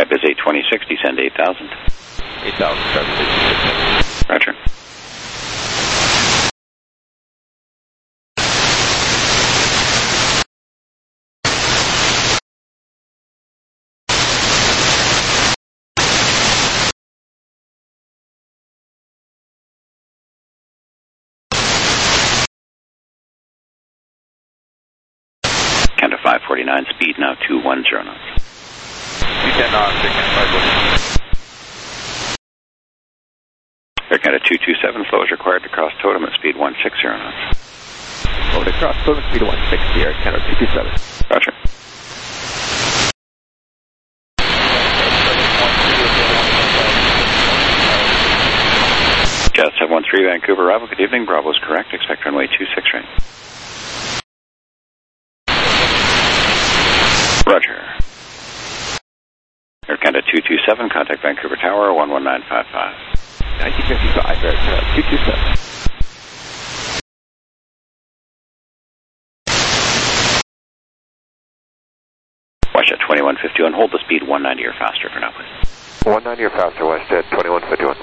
Skybus 826, descend 8,000. 8,000, Skybus 826. Roger. Count to 549, speed now 210 knots. 210 knots, Air Canada 549. Air Canada 227, flow is required to cross totem at speed 160 knots. Flow to cross totem speed 160, Air Canada 227. Roger. Jazz 713, Vancouver arrival, good evening, Bravo is correct, expect runway 26 right. Roger. Air Canada 227, contact Vancouver Tower, 11955. 1955, Air Canada 227. Watch at 2151, hold the speed 190 or faster for now, please. 190 or faster, west at 2151.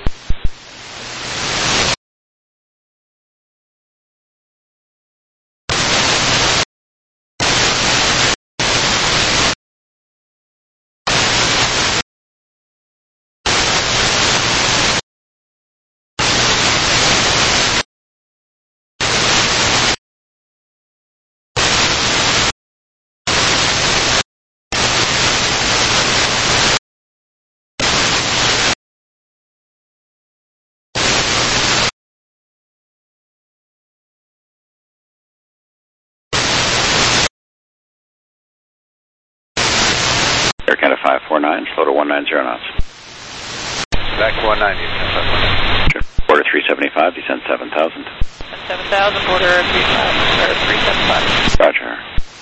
Air Canada 549, slow to 190 knots. Back to 190, Sure. Border 375, descend 7,000. 7,000, border 375. Roger.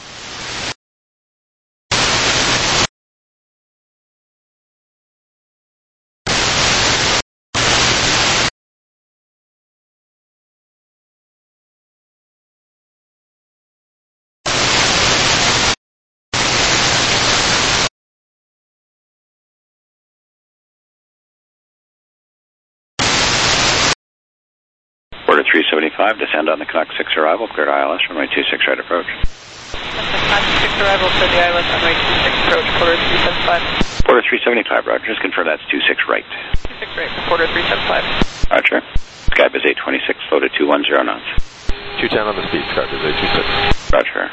Border 375, descend on the Canuck 6 arrival, cleared ILS, runway 26 right approach. Canuck 6 arrival, cleared the ILS, runway 26 approach, border 375. Border 375, Roger, just confirm that's 26 right. 26 right, border 375. Roger. Skybus 826, slow to 210 knots. 210 on the speed, Skybus 826. Roger.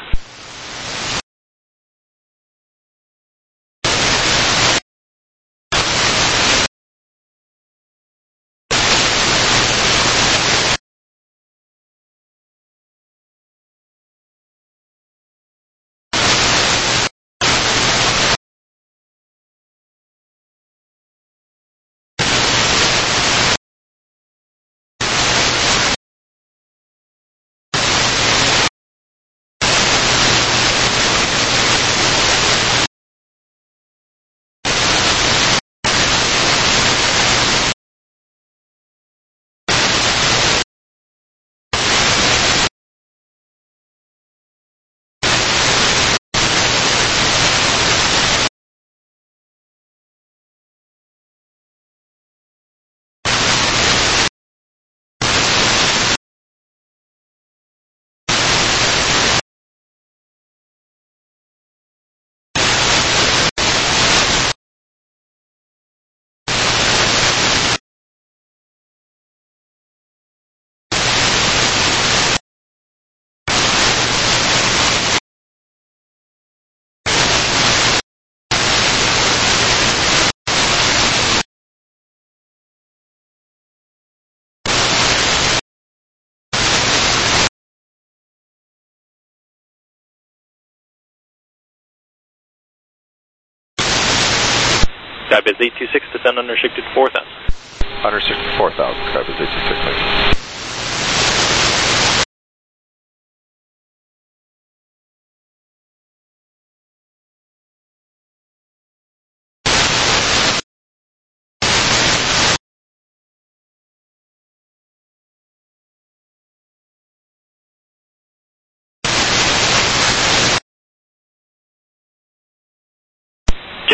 Skybus 826, descend unrestricted 4,000. Unrestricted 4,000, Skybus 826.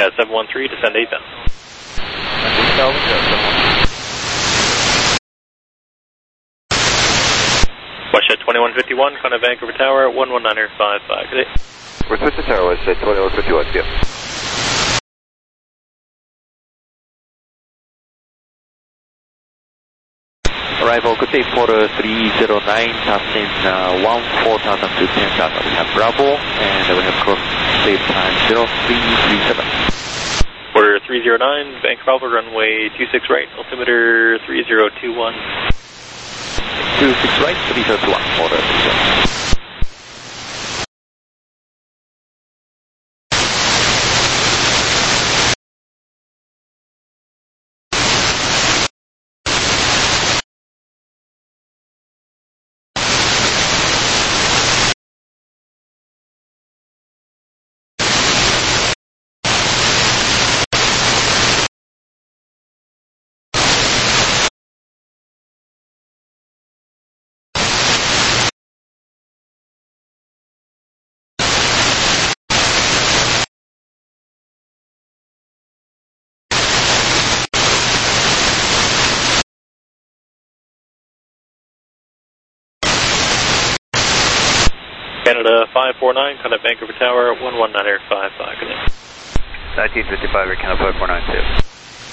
Yeah, 713, descend 8,000. 8,000, yeah, 713. Westjet 2151, contact Vancouver Tower, 119.55. Good day. Westminster Tower, Westjet 2151, yeah. Arrival, good day for 309, passing 14,000 to 10,000. We have Bravo, and we have cross save time 0337. Order 309, Vancouver Bravo, runway 26 right, altimeter 3021. 26 right, 3021, order 30. Canada 549, contact Vancouver Tower, 119.55. Good day. 1955, Canada 5492.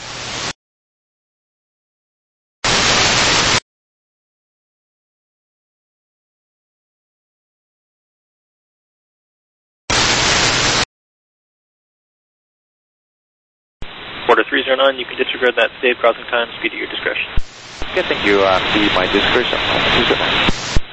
Order 309, you can disregard that state crossing time, speed at your discretion. Okay, thank you. See my discretion. 209.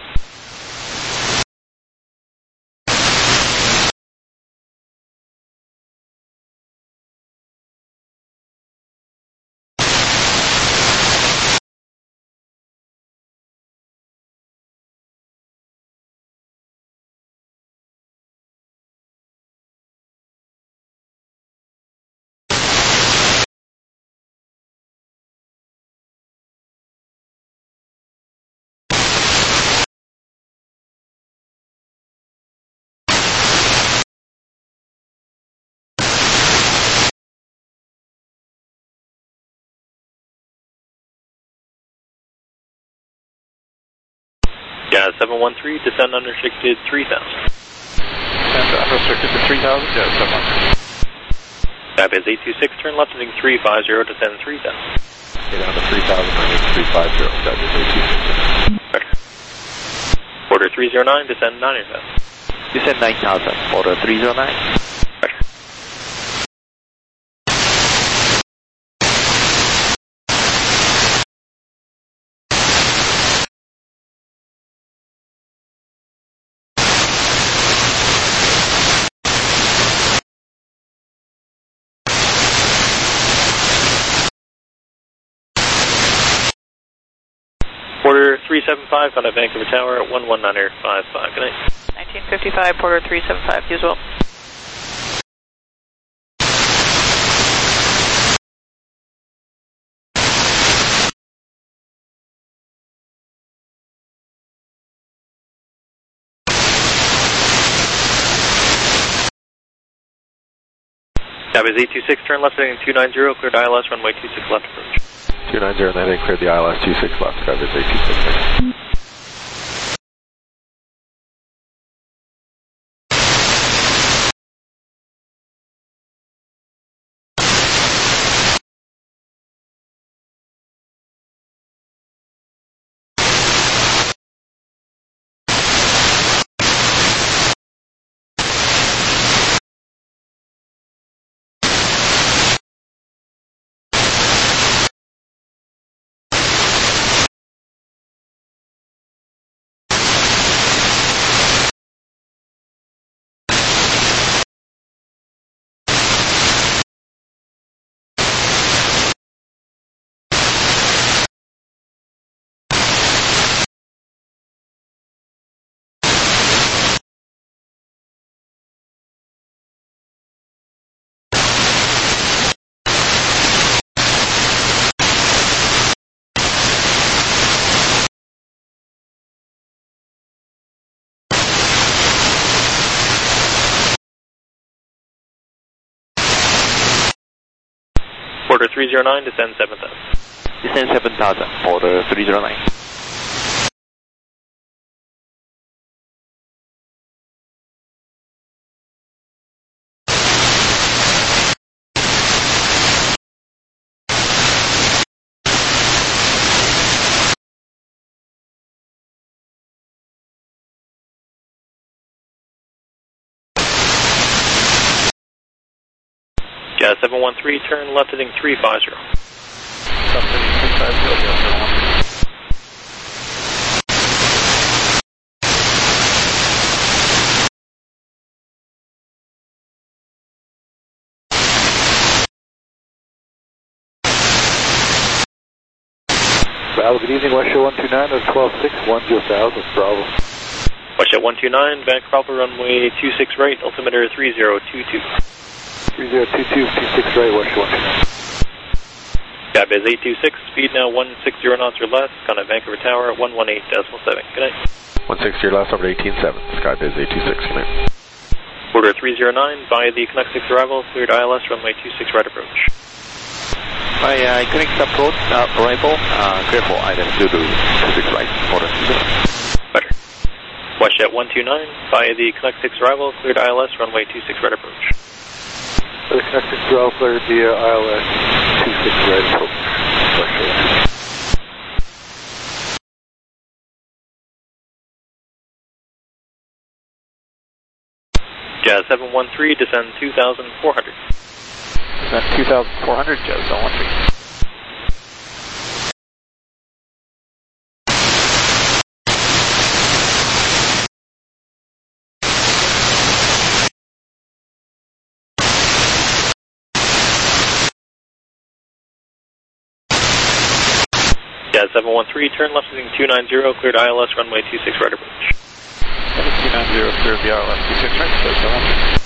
Yeah, 713, descend unrestricted 3000. And unrestricted to 3,000, yeah, 713. That is 826, turn left heading 350, descend 3000. Get down to 3,000, runway 350, that is 826. Order 309, descend 9000. Descend 9,000, order 309. Order 375, contact Vancouver Tower, 119.55. Good night. 1955, Porter 375, you as well. That is 826, turn left heading 290, cleared ILS, runway 26 left approach. 290, and then cleared the ILS 26 left, that is 826. Quarter 309, descend 7,000. Descend 7,000 for the 309. Jazz 713, turn left heading 350. Stop heading 350, Jazz 713. Bravo, good evening, West Shore 129, that's 126, 10,000, Bravo. West Jet 129, Vancouver Bravo, runway 26 right, altimeter 3022. 3022, 26 right, West Shore 129. Skybiz 826, speed now 160 knots or less, contact Vancouver Tower at 118.7. Good night. 160 last over 18.7, Skybiz 826, good night. Order 309, via the Canuck 6 arrival, cleared ILS, runway 26 right approach. By Canuck approach, arrival, clear for ILS 26 right, order 30. Better. West Jet 129, via the Canuck 6 arrival, cleared ILS, runway 26 right approach. The Canuck 6 arrival cleared via ILS 26 right approach. West Shore. Jazz 713, descend 2,400. Descend 2,400, Jazz 713. Jazz 713, turn left heading 290, cleared ILS, runway 26 right approach. 290, clear via ILS 26 right, Jazz 713.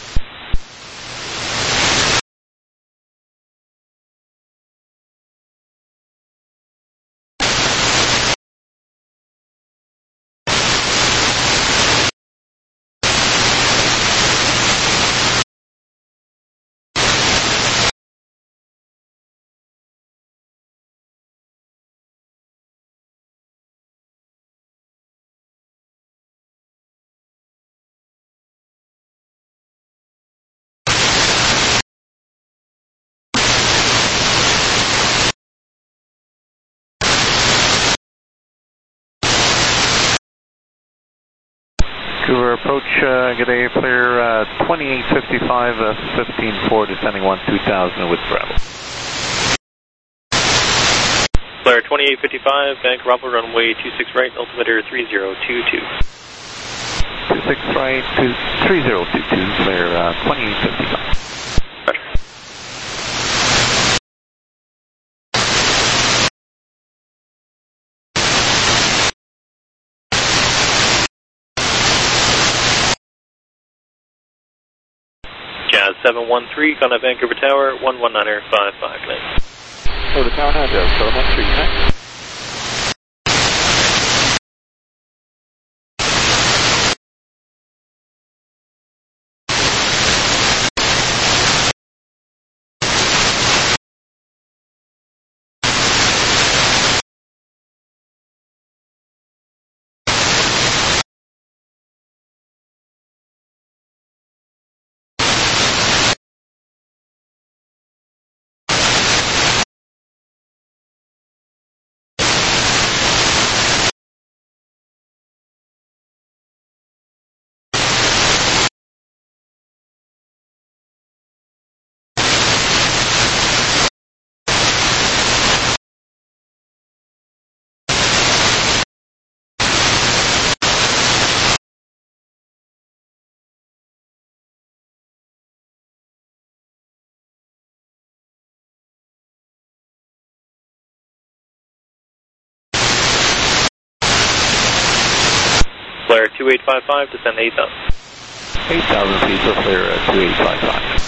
Vancouver approach, get a clear 2855, 15-4, descending 12000 with Bravo. Clear 2855, Vancouver Bravo, runway 26 right, altimeter 3022. 26 right, 3022, clear 2855. Roger. Jazz 713, contact Vancouver Tower, 119.55. Good night. Oh, the tower now, Jazz 713, good night. Flare 2855, descend 8,000. 8,000 feet, so clear 2855.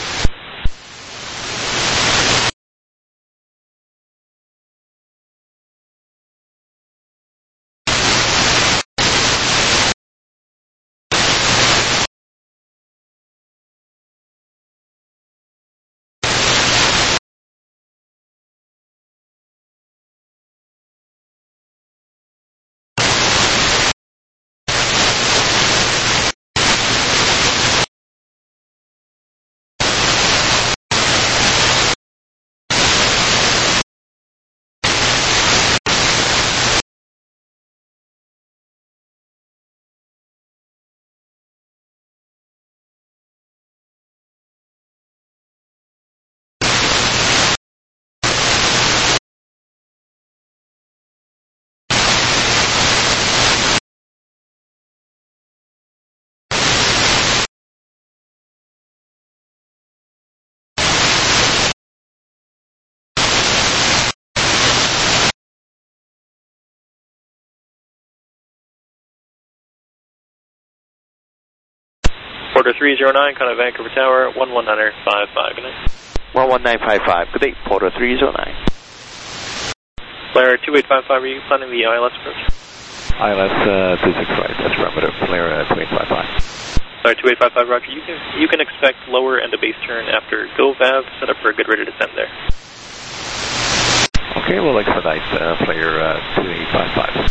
Porter 309, contact Vancouver Tower, 11955, good night. 11955, good day, Porter 309. Flare 2855, are you planning the ILS approach? ILS 26 right, that's parameter, Flare 2855. Sorry, 2855, roger. You can expect lower end of base turn after go valve, set up for a good rate of descent there. Okay, we'll expedite Flare 2855.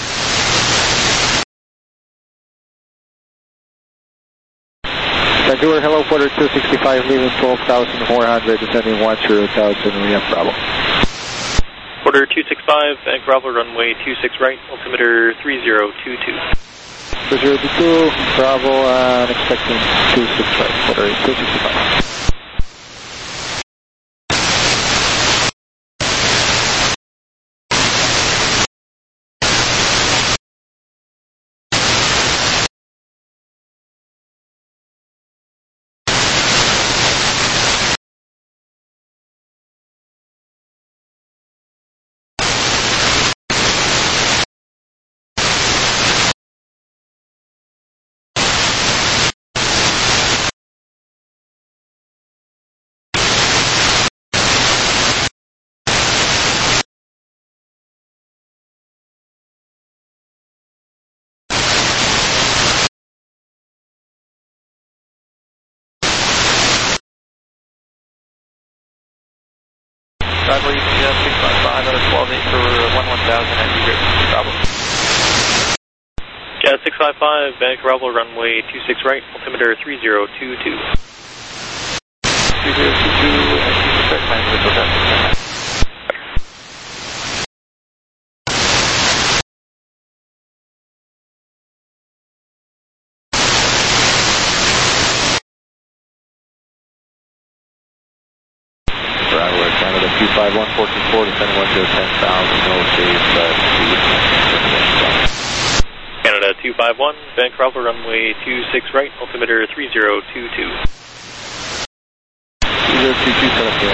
Vancouver, hello, Porter 265, leaving 12,400, descending 10,000, we have Bravo. Porter 265, Vancouver runway 26 right, altimeter 3022. 3022, Bravo, and expecting 26 right, Porter 265. Driver, you can just 655 out of 12-8 for 11,000 and you're Bravo. Jazz 655, Vancouver runway 26 right, altimeter 3022. 3022, and you can start climbing with those. Bravo, Canada 251-14-4, descending 10,000, no safe speed. Canada 251, Vancouver runway 26 right, altimeter 3022. 3022, set up the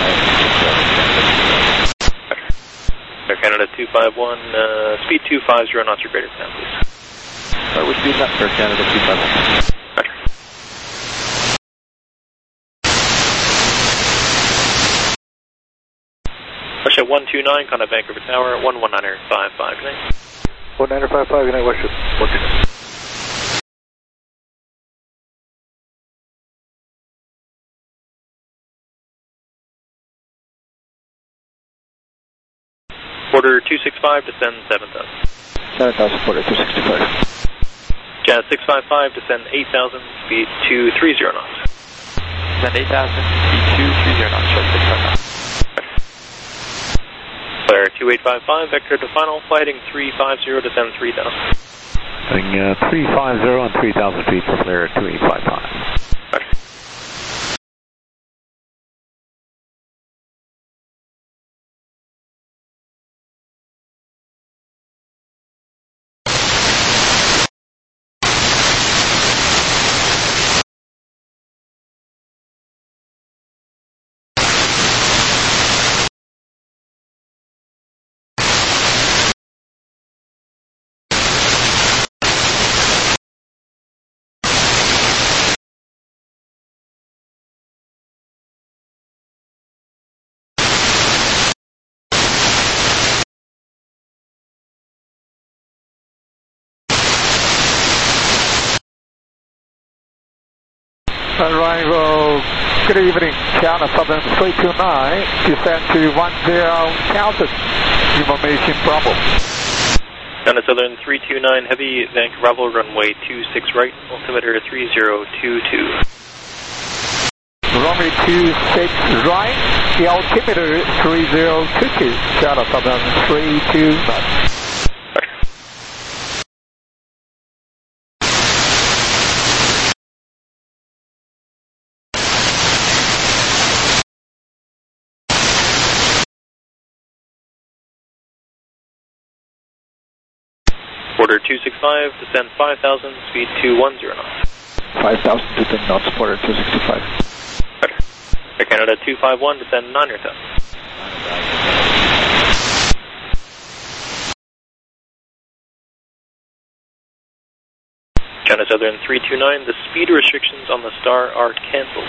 Air Canada 251, speed 250 knots or greater now, please. Which speed not Air Canada 251? Russia 129, contact Vancouver Tower, 11955, good night. 1955, good night, Russia 129. Porter 265, descend 7,000. 7,000, Porter 265. Jazz 655, descend 8,000, speed 230 knots. Descend 8,000, speed 230 knots, short 655. Flare 2855, vector to final, flighting 350, descend 3,000. Heading 350 and 3,000 feet for Flare 2855. Arrival, good evening, China Southern 329, descend to 10,000, information Bravo. China Southern 329, heavy, Vancouver runway 26 right, altimeter 3022. Runway 26 right, the altimeter 3022, China Southern 329. Porter 265, descend 5,000, speed 210 knots. 5,000 to 10 knots, Porter 265. Air Canada 251, descend 9,000. China Southern 329, the speed restrictions on the Star are canceled.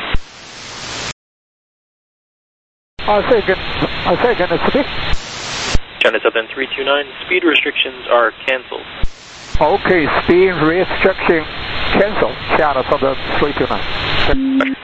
Say again, speed. China Southern 329, speed restrictions are canceled. Okay, speed restriction cancel. China Southern 329.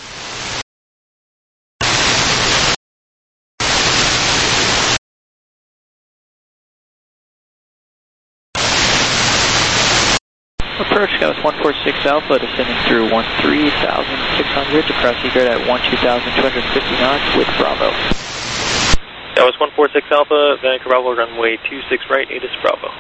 Approach Gauss 146 Alpha, descending through 13,600 to cross Egret at 12,250 knots with Bravo. Gauss 146 Alpha, Vancouver Bravo, runway 26 right, ATIS Bravo.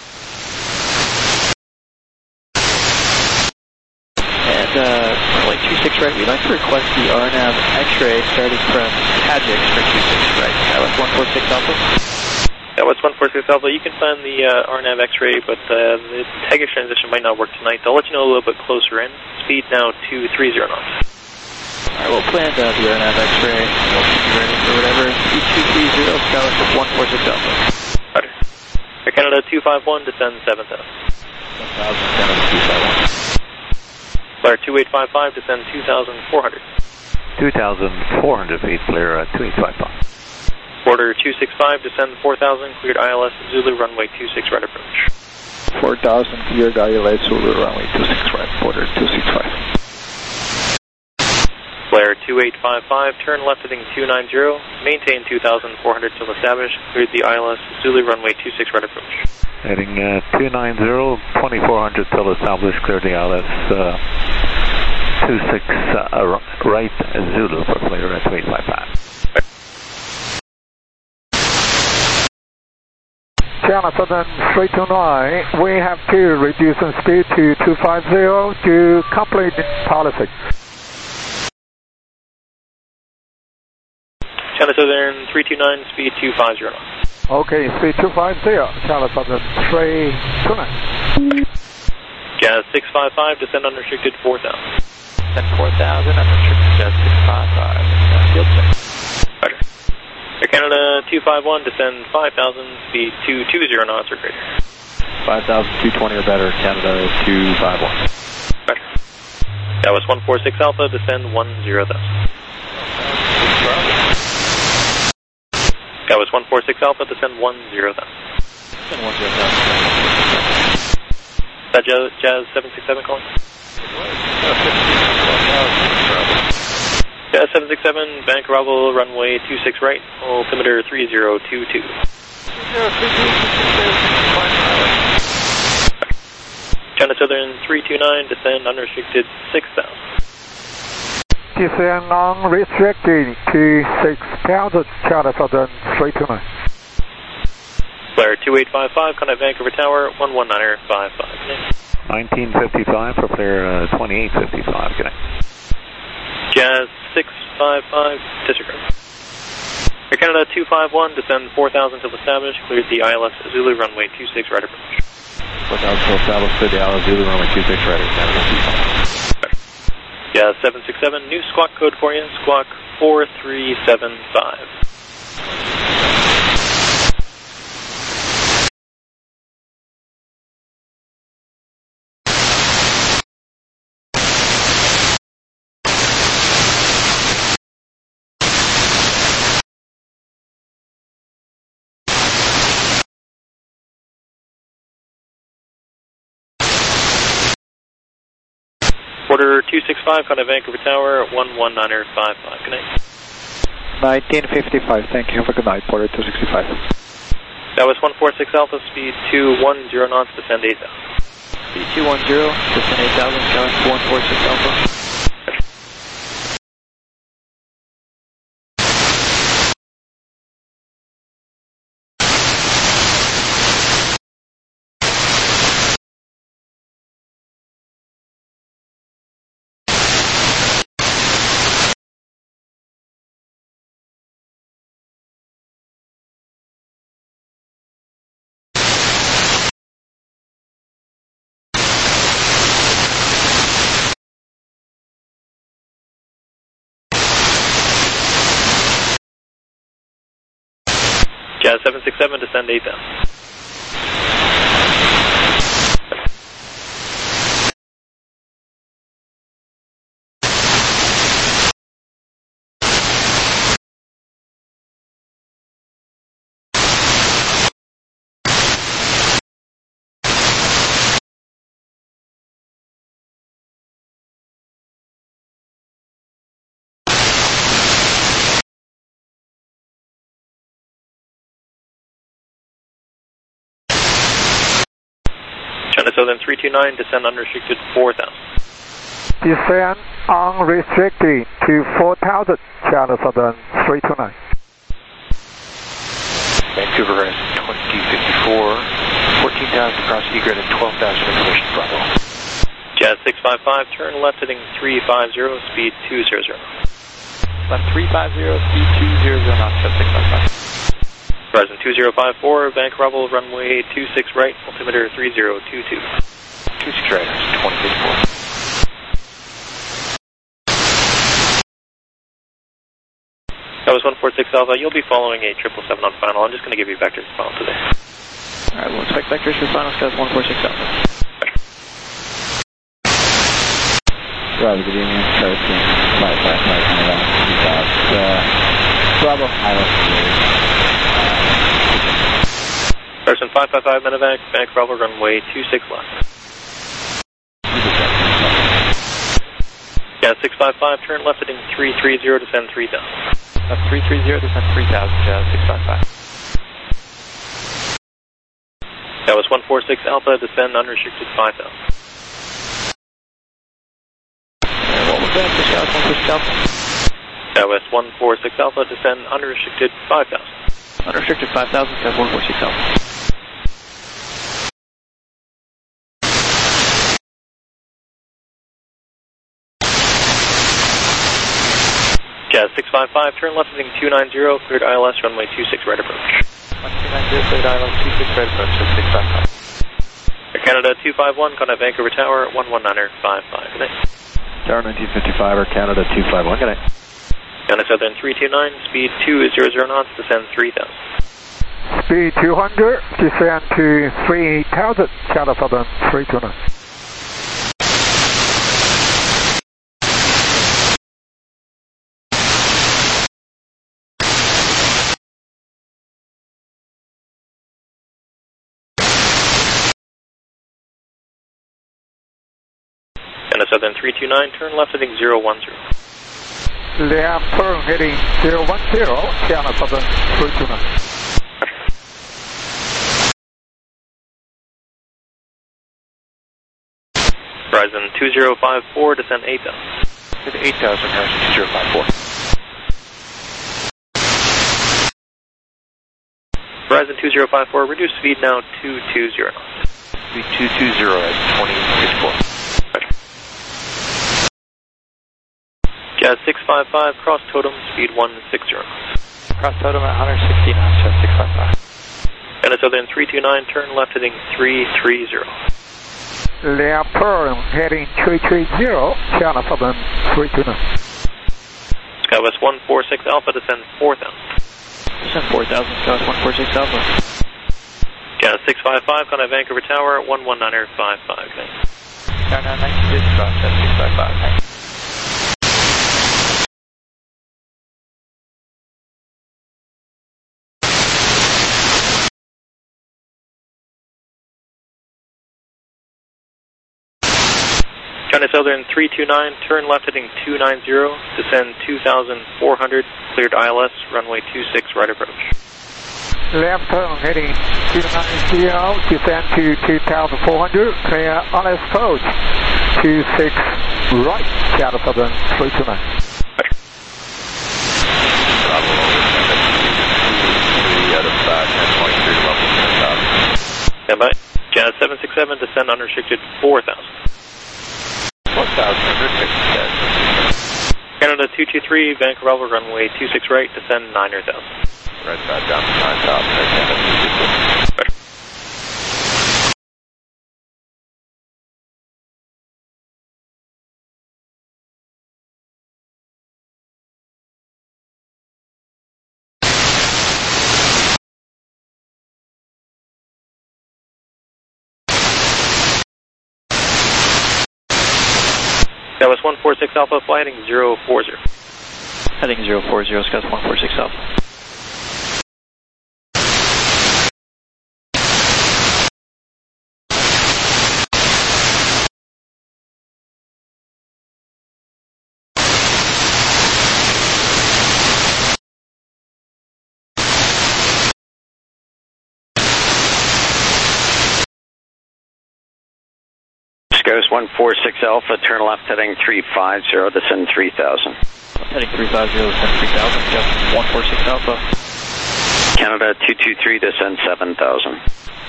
And runway 26 right, we'd like to request the RNAV X-ray starting from Tajix for 26 right. Gauss 146 Alpha. That was 146 Alpha. You can find the RNAV X-ray, but the Tagex transition might not work tonight. I'll let you know a little bit closer in. Speed now 230 knots. Alright, we'll plan the RNAV X-ray. We'll keep you ready for whatever. Speed 230, Scholarship 146 Alpha. Roger. Air Canada 251, descend 7,000. 7,000, Flare 2855, descend 2,400. 2,400 feet, clear 2855. Border 265, descend 4,000, cleared ILS Zulu, runway 26 right approach. 4,000 cleared ILS Zulu, runway 26 right, border 265. Flare 2855, turn left heading 290, maintain 2,400 till established, cleared the ILS Zulu, runway 26 right approach. Heading 290, 2,400 till established, cleared the ILS 26 right Zulu for clear at 2855. China Southern 329, we have to reduce the speed to 250 to complete policy. China Southern 329, speed 250 knots. Okay, speed 250, China Southern 329. Jazz 655, descend unrestricted 4,000. Descend 4,000, unrestricted Jazz 655. Field check. Roger. Air Canada 251, descend 5,000, speed 220 knots or greater. 5,220 or better, Canada 251. Roger. That was 146 Alpha, descend 10,000. That was 146 Alpha, descend 10,000. That Jazz 767 calling? Jazz 767, Vancouver Bravo, runway 26 right, altimeter 3022. China Southern 329, descend unrestricted 6,000. Descend unrestricted to 6,000, China Southern 329. Flare 2855, contact Vancouver Tower, 11955. 1955 for flare 2855, good night. Jazz 655, disregard. Air Canada 251, descend 4,000 till established, cleared the ILS Zulu, runway 26 right approach. 4,000 till established, cleared the ILS Zulu, runway 26 right approach. Jazz 767, new squawk code for you, squawk 4375. Order 265, contact Vancouver Tower, 11955. Good night. 1955, thank you. Have a good night, Porter 265. That was 146 Alpha, speed 210 knots, descend 8,000. Speed 210, descend 8,000, going 146 Alpha. Jazz 767, descend 8,000. China Southern 329, descend unrestricted 4,000. Descend unrestricted to 4,000, China Southern 329. Vancouver Horizon 2054, 14,000 across egret at 12,000 information Bravo. Jazz 655, turn left heading 350, speed 200. Left 350, speed 200 knots, Jazz 655. Horizon 2054, bank Bravo, runway 26 right, altimeter 3022. 26 right, 2054. That was 146 Alpha. You'll be following a 777 on final. I'm just going to give you vectors to final today. Alright, we'll expect vectors for final, Scott 146 Alpha. Bravo, good evening. 13, 555, Bravo, Island. Person 555 Medevac, bank Bravo, runway 26 left. Yeah, 655, turn left heading 330, descend 3000. Left 330, descend 3000, Jazz 655. That was 146 Alpha, descend unrestricted 5,000. What was that for Scott 146 Alpha? That was 146 Alpha, descend unrestricted 5,000. Unrestricted 5,000, Scott 146 Alpha. Jazz 655, turn left heading 290, cleared ILS, runway 26 right approach. 290, cleared ILS, 26 right approach, 655. Air Canada 251, contact Vancouver Tower, 119.55. Good night. Tower 1955, Air Canada 251, good night. China Southern 329, speed 200 knots, descend 3000. Speed 200, descend to 3,000, China Southern 329. China Southern 329, turn left heading 010. Left turn heading 010, China Southern 329. Horizon 2054, descend 8,000. Descend 8,000, Horizon 2054. Horizon 2054, reduce speed now 220 knots. Speed 220 at 2064. Jazz 655, cross totem, speed 160 knots. Cross totem at 160 knots, Jazz 655. China Southern 329, turn left heading 330. Left turn heading 330, China Southern 329. Skywest 146 Alpha, descend 4,000. Descend 4,000, Skywest 146 Alpha. Jazz 655, contact Vancouver Tower, 119.55. Good night. China 19 digits, cross, Jazz 655. China Southern 329, turn left heading 290, descend 2,400, cleared ILS, runway 26 right approach. Left turn heading 290, descend to 2,400, clear ILS approach 26 right, China Southern 329. Bravo, out of 1023 level 10,000. Stand by. Jazz 767, descend unrestricted 4,000. 4,000, Canada 223, Vancouver Bravo, runway 26 right, descend 9,000. Red side down to 9,000, Air Canada 223. That was 146 Alpha, flight heading 040. Heading 040, Scott 146 Alpha. Ghost 146 Alpha, turn left heading 350, descend 3000. Heading 350, descend 3000, just 146 Alpha. Canada 223, descend 7000.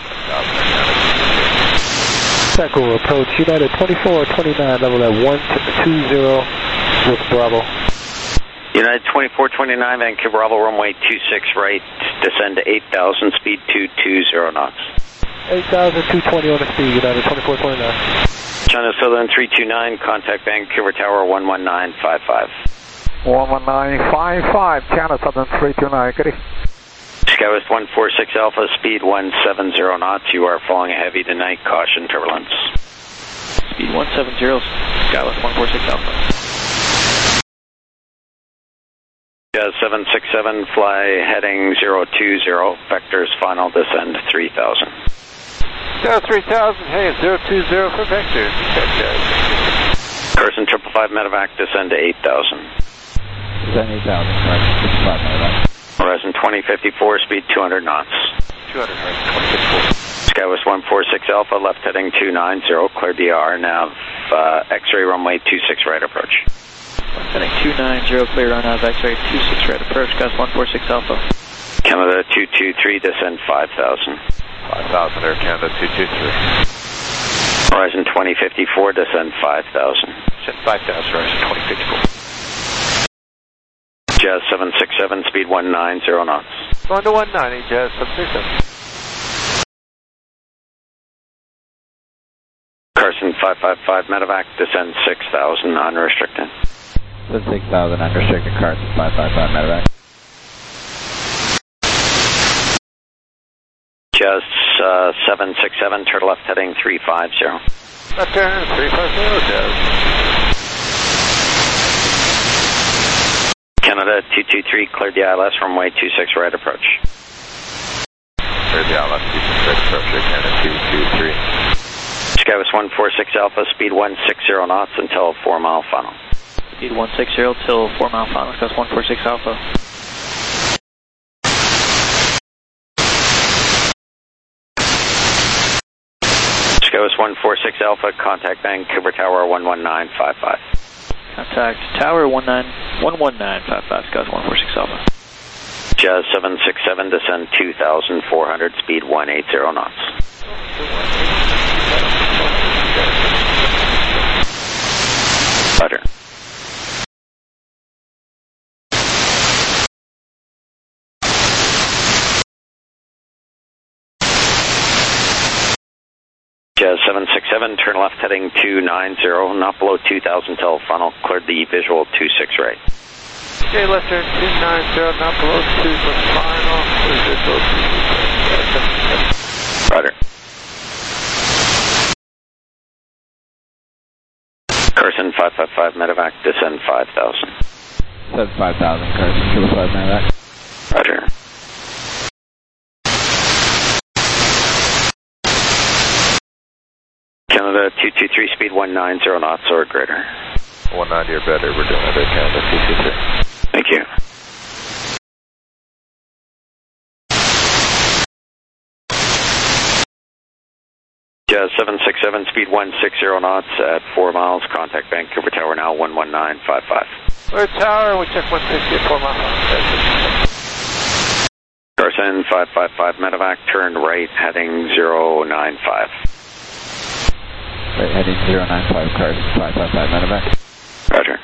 Echo approach United 2429, level at 120 with Bravo. United 2429, Vancouver Bravo, runway 26 right, descend to 8000, speed 220 knots. 8,220 on the speed, United 2429. China Southern 329, contact Vancouver Tower 11955. 11955, China Southern 329, goody. Skywest 146 Alpha, speed 170 knots. You are falling heavy tonight. Caution turbulence. Speed 170, Skywest 146 Alpha. Jazz 767, fly heading 020, vectors final descend 3000. Jazz 3000, hey, 020 for vectors. Carson 555 medevac, descend to 8000. Descend 8,000, correct. 55 medevac. Horizon 2054, speed 200 knots. 200, right, 2054. Skywest 146 Alpha, left heading 290, clear DR, nav, X-ray runway 26 right approach. Heading 290, clear on nav, X-ray 26 right approach, Skywest 146 Alpha. Canada 223, descend 5000. 5,000 Air Canada 223. Horizon 2054, descend 5000. Descend 5,000, Horizon 2054. Jazz 767, speed 190 knots. Going to 190, Jazz 767. Carson 555 medevac, descend 6000, unrestricted. Descend 6,000, unrestricted, Carson 555 medevac. Jazz 767, turn left heading 350. Left turn 350, Jazz. Canada 223, cleared the ILS, runway 26 right approach. Cleared the ILS, 26 right approach, Air Canada 223. Skywest 146 Alpha, speed 160 knots until 4 mile final. Speed 160 till 4 mile final, Skywest 146 Alpha. Skywest 146 Alpha, contact Vancouver Tower 11955. Contact Tower 11955, Skywest 146 Alpha. Jazz 767, descend 2,400, speed 180 knots. Butter. Jazz 767, turn left heading 290, not below 2,000 till funnel, cleared the visual 26 right. Okay, left turn 290, not below 2 for final, visual 26 right. Roger. Carson 555 medevac, descend 5,000. Descend 5,000, Carson 555 medevac. Roger. Canada 223, speed 190 knots or greater. 190 or better, we're doing it at Canada 223. Thank you. Jazz 767, speed 160 knots at 4 miles, contact Vancouver Tower now 11955. We're tower, we check 160 at 4 miles. Carson 555 medevac, turn right heading 095. Right, heading 095, Carson 555 medevac. Roger.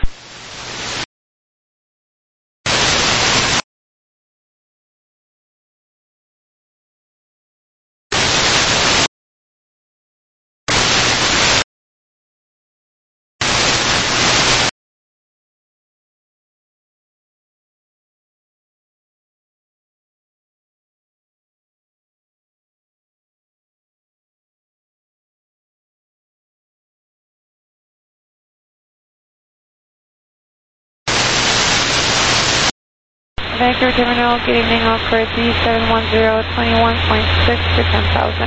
Vancouver Terminal, good evening, Encore 3710, 21.6 for 10,000.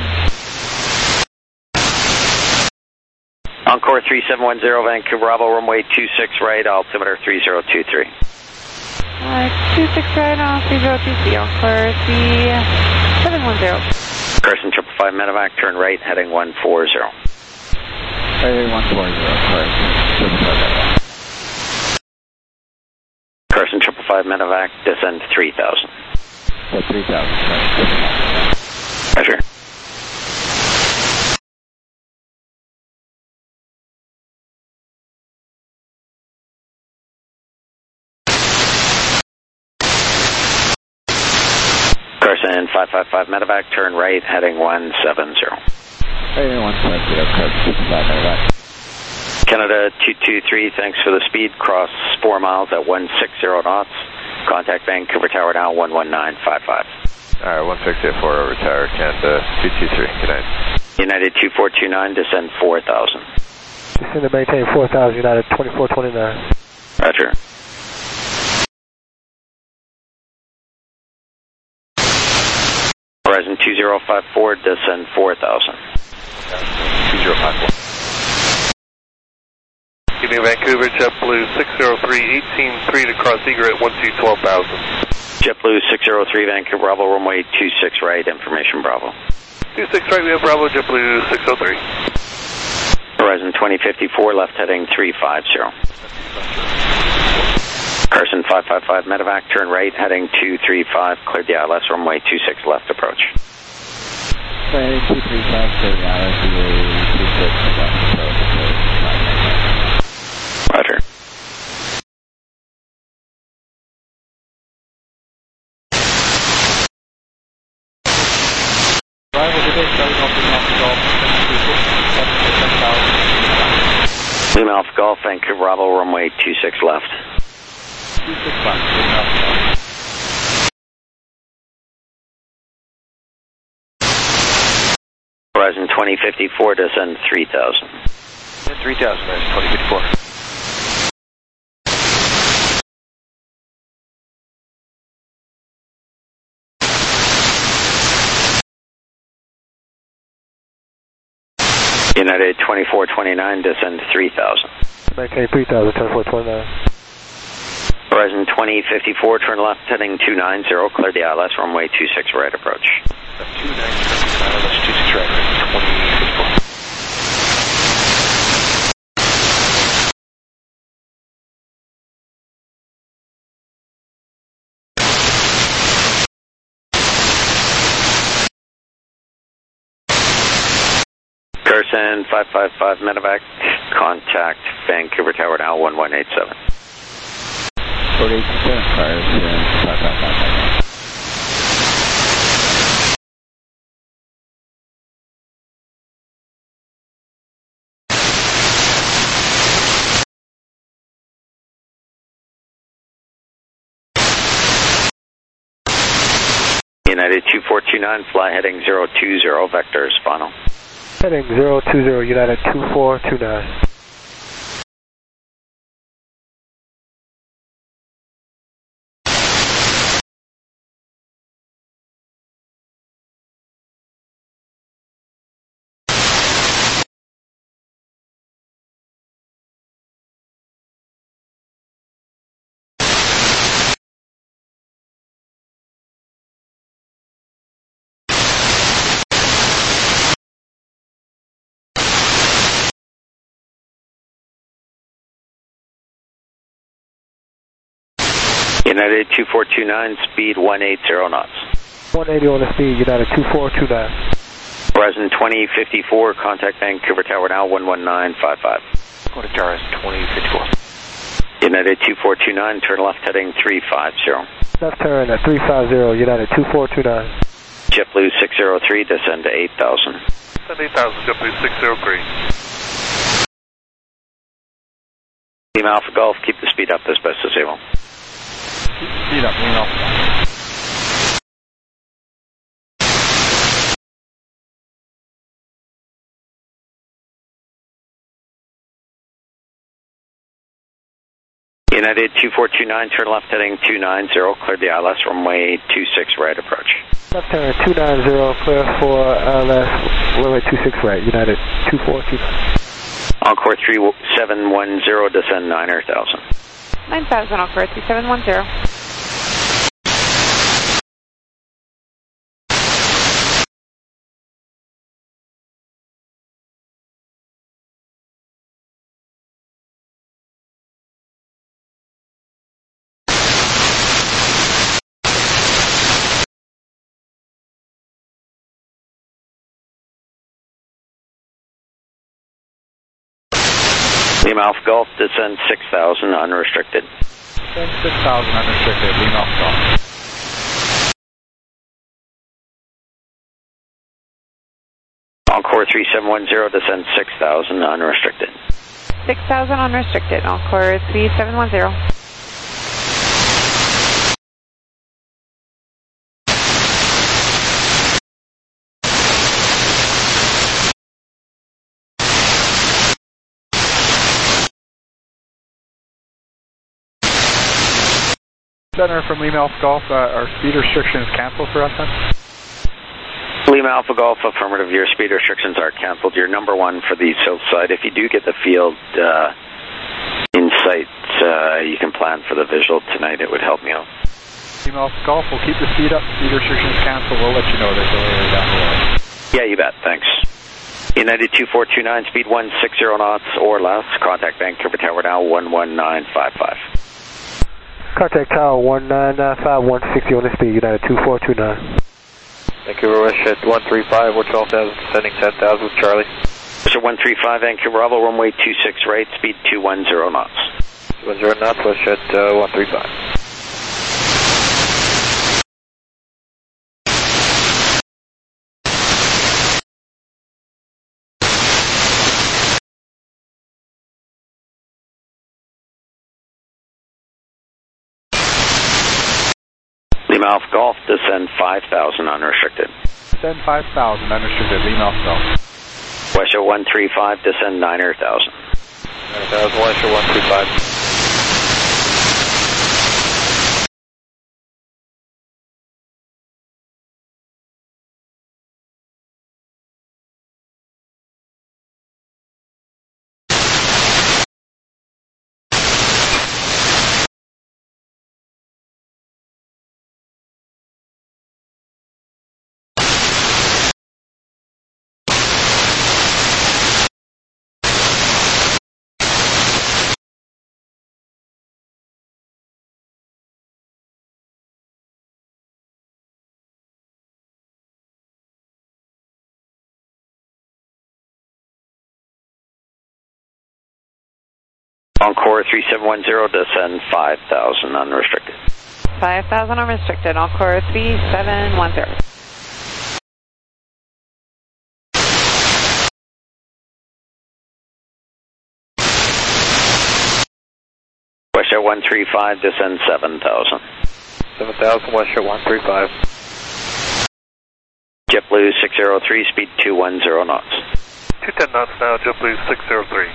Encore 3710, Vancouver Bravo, runway 26 right, altimeter 3023. 26 right on 3023, Encore 3710. Carson 555 medevac, turn right heading 140. Carson 555 medevac, descend 3,000. So 3,000. Roger. Carson 555 medevac, turn right, heading 170. 170, Carson 555 medevac. Canada 223, thanks for the speed. Cross 4 miles at 160 knots. Contact Vancouver Tower now, 11955. Alright, 1684 over tower, Canada 223, good night. United 2429, descend 4,000. Descend to maintain 4,000, United 2429. Roger. Horizon 2054, descend 4,000. 2054. Evening Vancouver, JetBlue 603, 18.3 to cross Egret at 12,000. JetBlue 603, Vancouver Bravo, runway 26 right, information Bravo. 26 right, we have Bravo, JetBlue 603. Horizon 2054, left heading 350. Carson 555 medevac, turn right, heading 235, cleared the ILS, runway 26 left approach. Heading 235, cleared the ILS, runway 26 left approach. Roger. Lima Alpha Golf, Vancouver Bravo, runway 26 left. 26 left. Horizon 2054, descend 3,000. 3,000, Horizon 2054. United 2429, descend 3,000. Maintain 3,000, 2429. Horizon 2054, turn left, heading 290, clear the ILS, runway 26 right approach. 290, ILS 26 right, 2054. Carson 555 medevac, contact Vancouver Tower now, 1187. 4827, Carson 555 medevac. United 2429, fly heading 020, vector Spano. Heading 020, United 2429. United 2429, speed 180 knots. 180 on the speed, United 2429. Horizon 2054, contact Vancouver Tower now, 11955. Go to Horizon 2054. United 2429, turn left heading 350. Left turn at 350, United 2429. JetBlue 603, descend to 8,000. Descend 8,000, JetBlue 603. Lima Alpha Golf, keep the speed up as best as able. Speed up, Lima Alpha. United 2429, turn left heading 290, cleared the ILS, runway 26 right approach. Left turn 290, clear for ILS, runway 26 right, United 2429. Encore 3710, descend 9,000. 9,000, Encore 3710. Lima Alpha Golf, descend 6,000 unrestricted. Descend 6,000 unrestricted, Lima Alpha Golf. Encore 3710, descend 6,000 unrestricted. 6,000 unrestricted, Encore 3710. Center from Lima Alpha Golf, are speed restrictions canceled for us then? Lima Alpha Golf, affirmative, your speed restrictions are canceled. You're number one for the south side. If you do get the field in sight, you can plan for the visual tonight. It would help me out. Lima Alpha Golf, we'll keep the speed up. Speed restrictions canceled. We'll let you know there's a layer down below. Yeah, you bet. Thanks. United 2429, speed 160 knots or less. Contact Vancouver Tower now, 11955. Contact Tower 195, 160 on the speed, United 2429. Vancouver West Jet 135, we're 12,000, descending 10,000 with Charlie. So 135, Vancouver Bravo, runway 26 right, speed 210 knots. 210 knots, West Jet 135. Lima Alpha Golf, descend 5,000 unrestricted. Descend 5,000 unrestricted, Lima Alpha Golf. Westshore 135, descend 9,000. 9,000, Westshore 135. Encore 3710, descend 5,000 unrestricted. 5,000 unrestricted, Encore 3710. Westshore 135, descend 7,000. 7,000, Westshore 135. JetBlue 603, speed 210 knots. 210 knots now, JetBlue 603.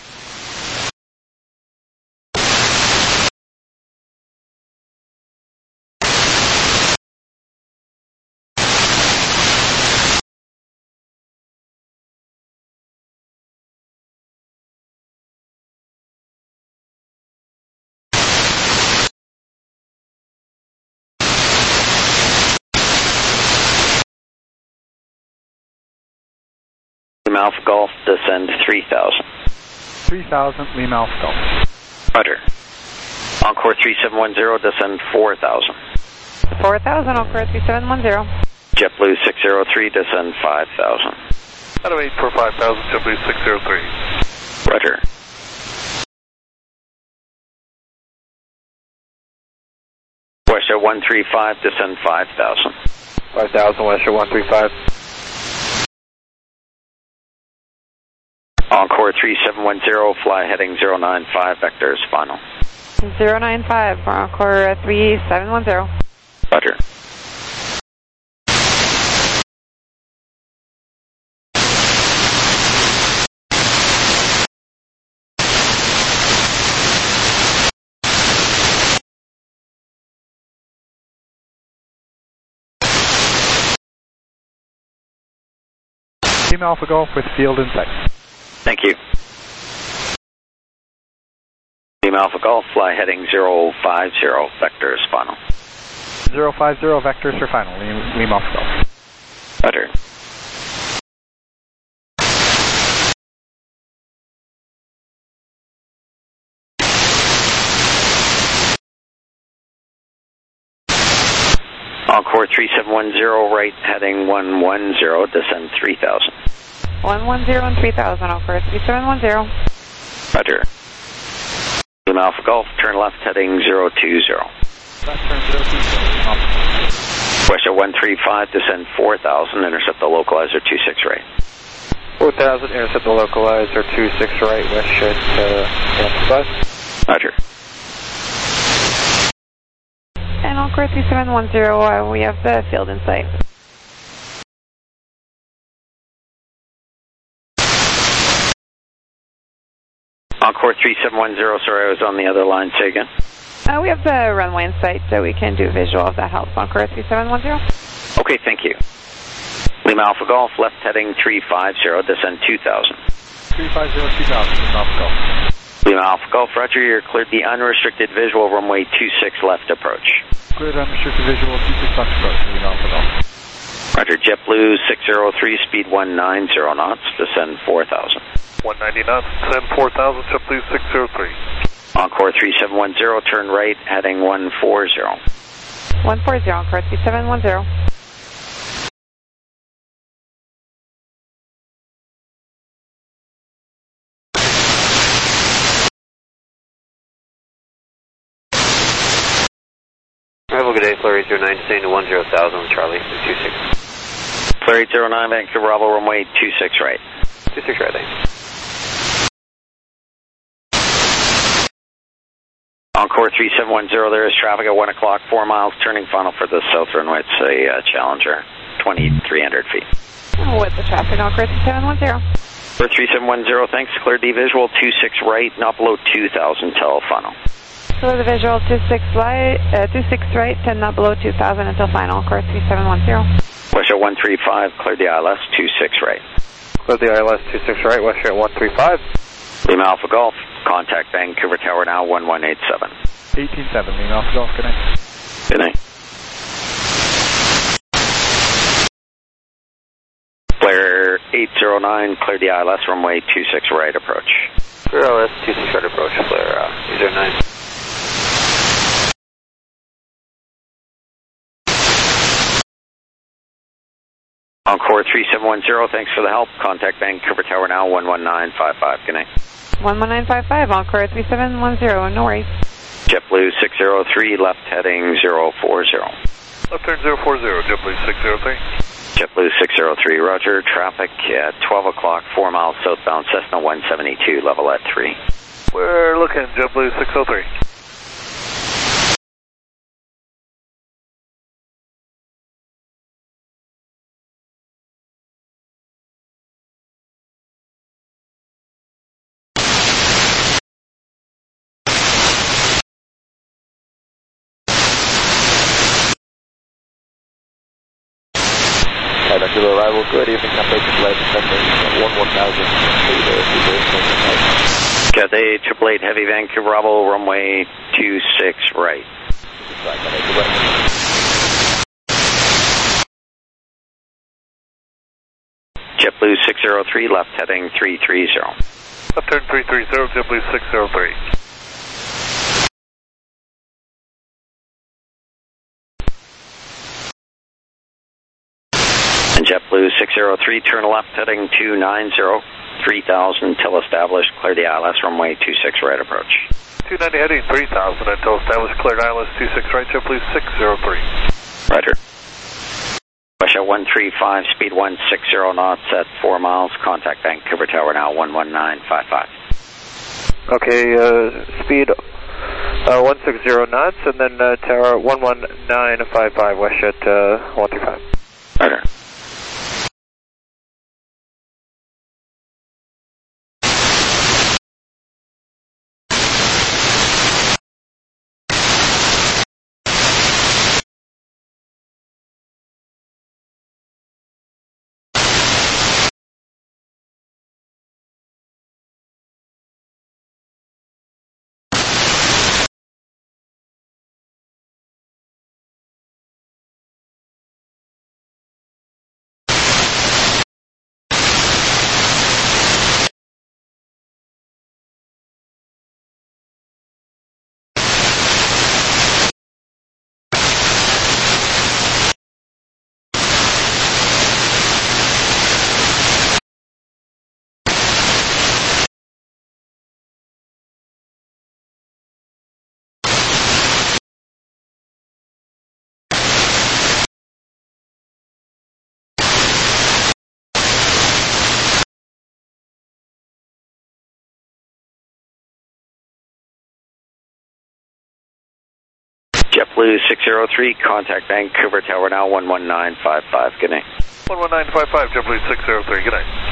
Lima Alpha Golf, descend 3,000. 3,000, Lima Alpha Golf. Roger. Encore 3710, descend 4,000. 4,000, Encore 3710. JetBlue 603, descend 5,000. Out of 8 for 5,000, JetBlue 603. Roger. Westshore 135, descend 5,000. 5,000, Westshore 135. Encore 3710, fly heading 095, vectors final. 095, Encore 3710. Roger. Lima Alpha Golf with field in sight. Thank you. Lima Alpha Golf, fly heading 050, vectors final. 050, vectors for final, Lima Alpha Golf. Roger. Encore 3710, right heading 110, descend 3,000. 110 and 3,000, Encore 3710. Roger. Lima Alpha Golf, turn left heading 020. Left turn 020. WestJet 135, descend 4,000, intercept the localizer 26 right. 4,000, intercept the localizer 26 right, WestJet 135. Roger. And Encore 3710, we have the field in sight. Encore 3710, sorry, I was on the other line, say again. We have the runway in sight, so we can do visual if that helps. Encore 3710. Okay, thank you. Lima Alpha Golf, left heading 350, descend 2,000. 350, 2000, Lima Alpha Golf. Lima Alpha Golf, Roger, you're cleared the unrestricted visual runway 26 left approach. Cleared unrestricted visual 26 left approach, Lima Alpha Golf. Roger, JetBlue 603, speed 190 knots, descend 4,000. 190 knots, descend 4,000, JetBlue 603. Encore 3710, turn right, heading 140. 140, Encore 3710. Arrival, good day, Fleur 809, descending to 10,000, Charlie 26. Fleur 809, Vancouver Bravo, runway 26 right. 26 right, thanks. Encore 3710, there is traffic at 1 o'clock, 4 miles, turning final for the south runway. It's a Challenger, 2,300 feet. With the traffic, Encore 3710. For 3710, thanks, cleared the visual 26 right, not below 2,000 till final. So the visual 26 right, and not below 2,000 until final, Encore 3710. WestJet 135, cleared the ILS 26 right. Cleared the ILS 26 right, WestJet 135. Lima Alpha Golf, contact Vancouver Tower now, 1187. 187, Lima Alpha Golf, good night. Good night. Flare 809, cleared the ILS runway 26 right approach. Clear ILS 26 right approach, Flare 809. Encore 3710, thanks for the help. Contact Vancouver Tower now, 11955. Good night. 11955, Encore 3710, no worries. JetBlue 603, left heading 040. Left turn 040, JetBlue 603. JetBlue 603, roger. Traffic at 12 o'clock, 4 miles southbound, Cessna 172, level at 3. We're looking, JetBlue 603. Vancouver arrival, good evening, number flight descending 11,000. Cathay 888 Heavy Vancouver Bravo, runway 26 right. JetBlue 603, left heading 330. Left turn 330, JetBlue 603. And JetBlue 603, turn left heading 290, 3,000 till established, clear the ILS runway 26 right approach. 290 heading 3,000 until established, cleared ILS 26 right, JetBlue 603. Roger. WestJet 135, speed 160 knots at 4 miles, contact Vancouver Tower now, 11955. Okay, speed 160 knots, and then tower 11955, WestJet 135. Roger. JetBlue 603, contact Vancouver Tower now, 11955. Good night. 11955, JetBlue 603. Good night.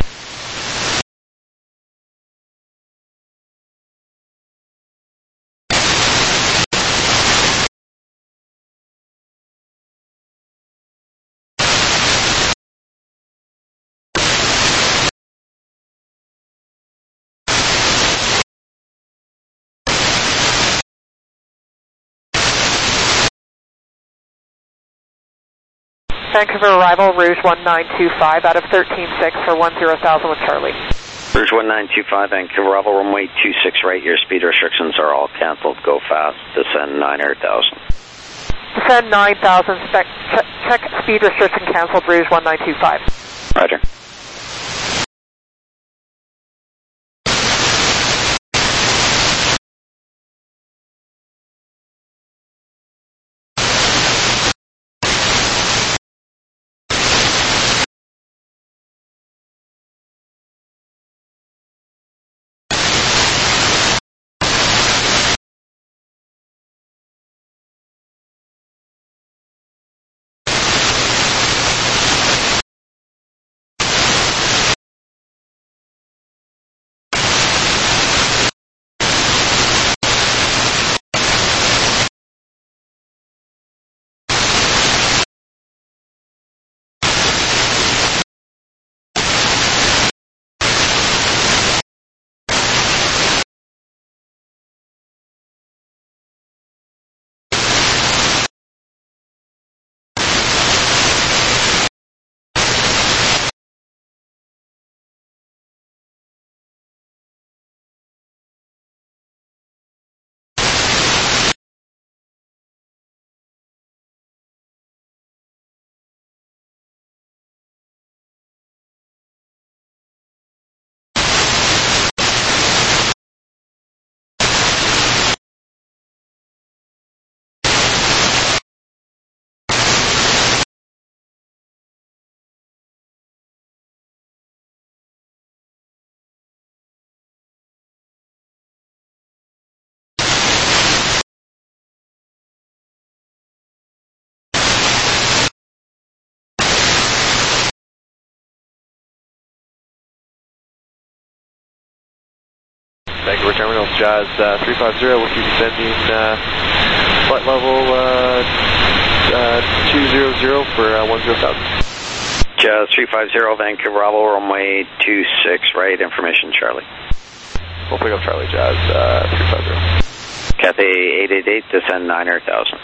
Vancouver arrival, Rouge 1925 out of 13.6 for 10,000 with Charlie. Rouge 1925, Vancouver arrival, runway 26 right, your speed restrictions are all canceled, go fast, descend 9,000. Descend 9,000, check speed restriction canceled, Rouge 1925. Roger. Vancouver Terminals, Jazz 350, we'll keep descending flight level 200 for 10,000. Jazz 350, Vancouver Bravo, runway 26 right, information Charlie. We'll pick up Charlie, Jazz 350. Cathay 888, descend 9,000.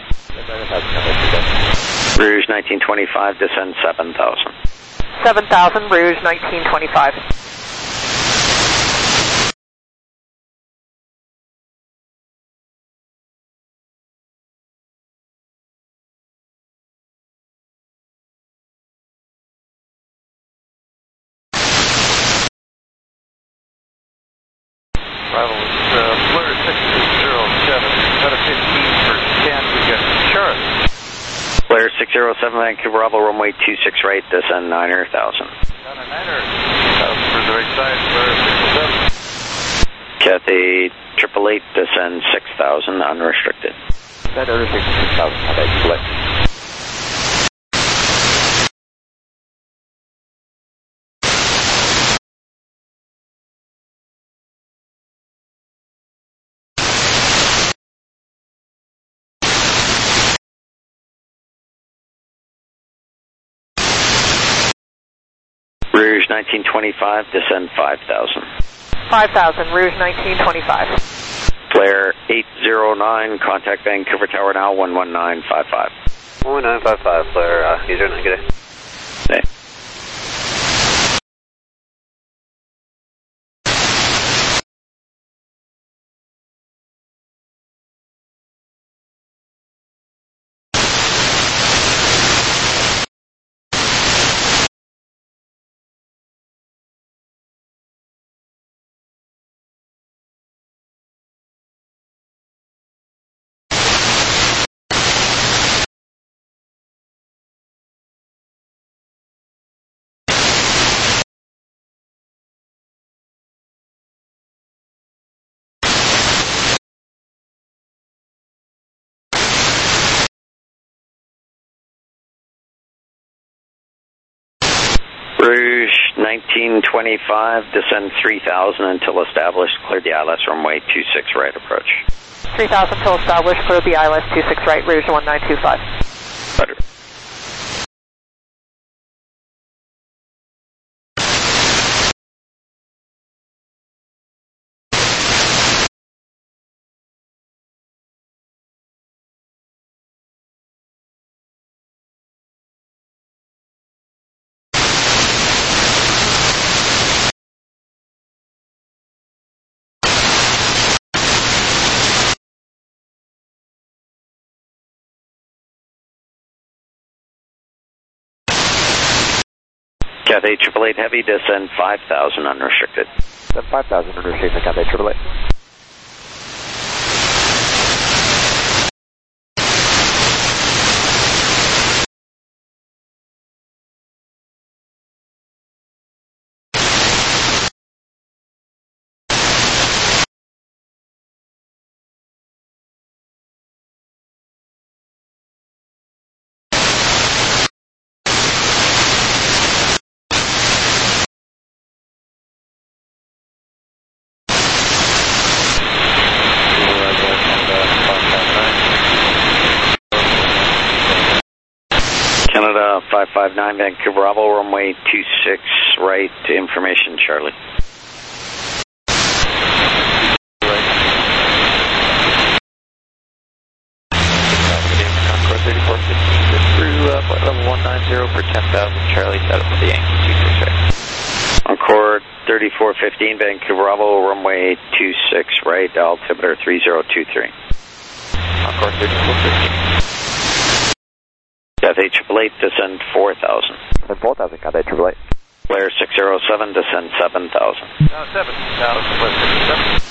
Rouge 1925, descend 7,000. 7,000, Rouge 1925. Arrival is Fleur 607, out of 15 for scan to get insurance. Blair 607, Vancouver Bravo, runway 26 right, descend 9,000. Down a 9,000 for the right side, Fleur 607. Cathay 888, descend 6,000, unrestricted. That other 6,000, how about select? Rouge 1925, descend 5,000. 5,000, Rouge 1925. Blair 809, contact Vancouver Tower now, 11955. 11955, Blair, user 9, good day. 1925, descend 3000 until established, clear the ILS runway 26 right approach. 3000 until established, clear the ILS 26 right, rouge 1925. Better. Cathay 888 Heavy, descend 5000 unrestricted. Descend 5000 unrestricted, Cathay 888. Canada 559, Vancouver Bravo, runway 26 right, information Charlie. Concord 3456 through flight level 190 for 10,000, Charlie, set up for the Yankee 26 right. Concord 3415, Vancouver Bravo, runway 26 right, altimeter 3023. Concord 3415. Cathay 888, descend 4000. Descend 4000, Cathay 888. Blair 607, descend 7000. 7,000, Blair 607.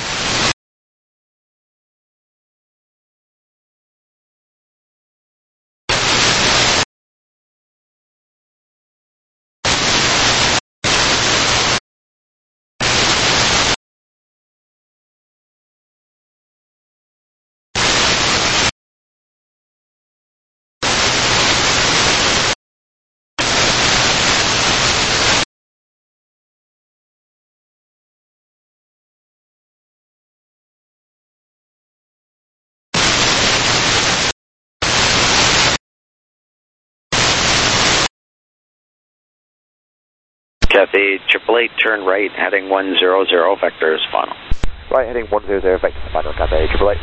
Cathay 888, turn right, heading 100, vector is final. Right, heading 100, vector is final, Cathay 888.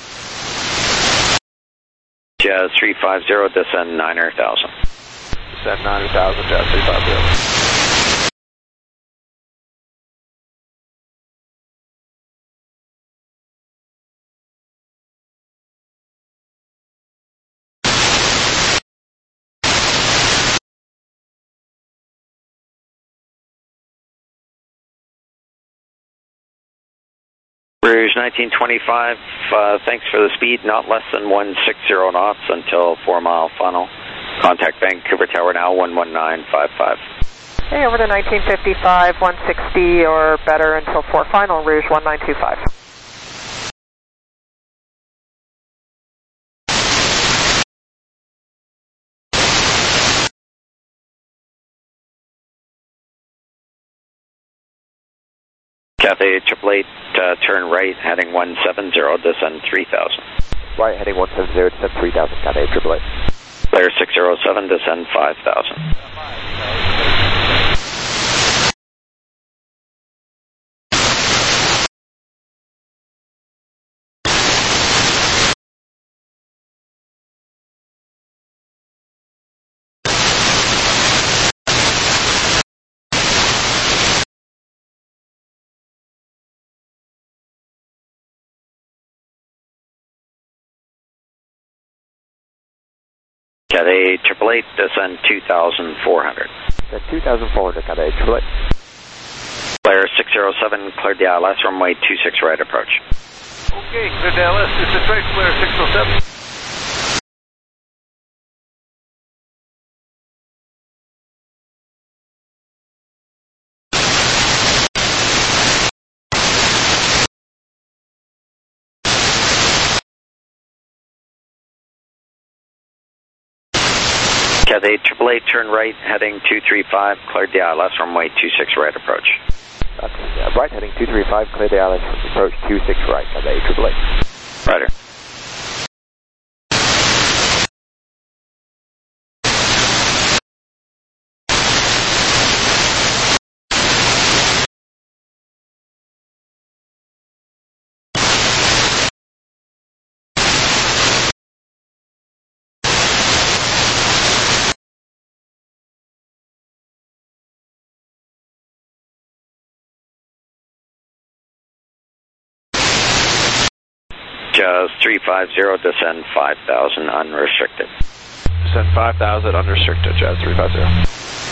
Jazz 350, descend 9,000. Descend 9,000, Jazz 350. Rouge 1925, thanks for the speed, not less than 160 knots until 4 mile final. Contact Vancouver Tower now, 11955. Okay, over to 1955, 160 or better until 4 final, rouge 1925. Cathay 888, turn right, heading 170, descend 3000. Right, heading 170, descend 3000, Cathay 888. Blair 607, descend 5000. Cathay 888, descend 2,400. Descend 2,400, Cathay 888. Blair 607, cleared the ILS, runway 26 right approach. Okay, cleared the ILS, 26 right, Blair 607. Cathay 888, turn right, heading 235, cleared the ILS, runway 26 right approach. That's right, heading 235, clear the ILS, approach 26 right, Cathay 888. Righto. Jazz 350, descend 5,000, unrestricted. Descend 5,000, unrestricted, Jazz 350.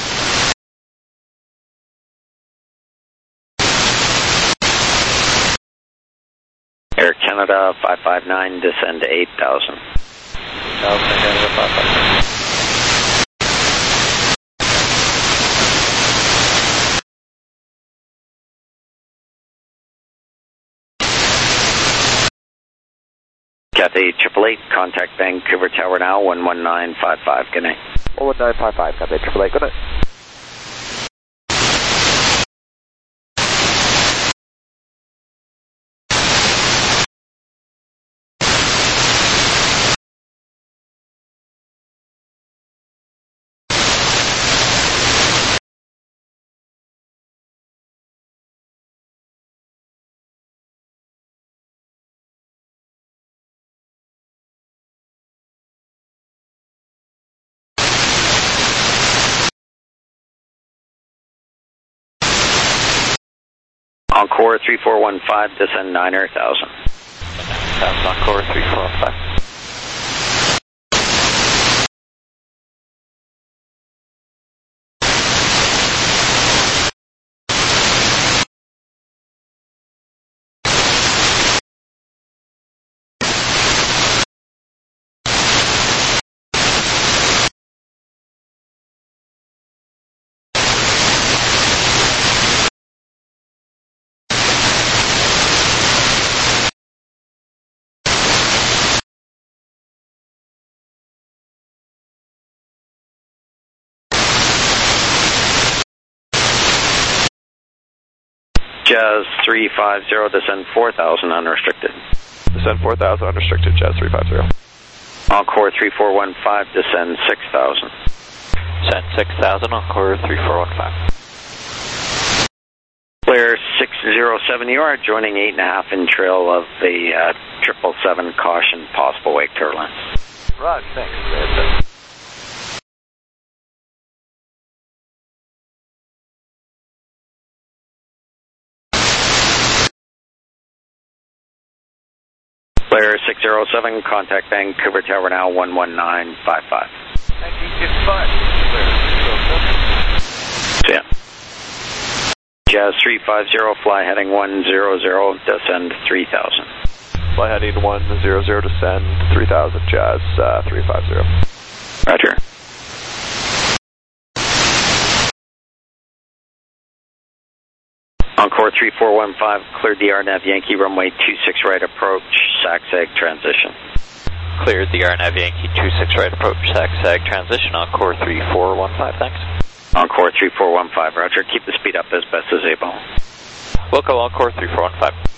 Air Canada 559, descend 8,000. Canada 559. Cathay 888, contact Vancouver Tower now, 11955, good night. 11955, Cathay 888, good night. Encore 3415, descend 9,000. That's Encore 3415. Jazz 350, descend 4,000, unrestricted. Descend 4,000, unrestricted, Jazz 350. Encore 3415, descend 6,000. Descend 6,000, Encore 3415. Clear 607, you are joining 8.5 in trail of the 777, caution, possible wake turbulence. Right, thanks. Clear 607, contact Vancouver Tower now, 11955. Thank you, it's fine. See ya. Jazz 350, fly heading 100, descend 3,000. Fly heading 100, descend 3,000, Jazz 350. Roger. Encore 3415, cleared the RNAV Yankee runway 26 right approach, SAC-SAG transition. Cleared the RNAV Yankee 26 right approach, SAC-SAG transition, Encore 3415, thanks. Encore 3415, roger. Keep the speed up as best as able. Local Encore 3415.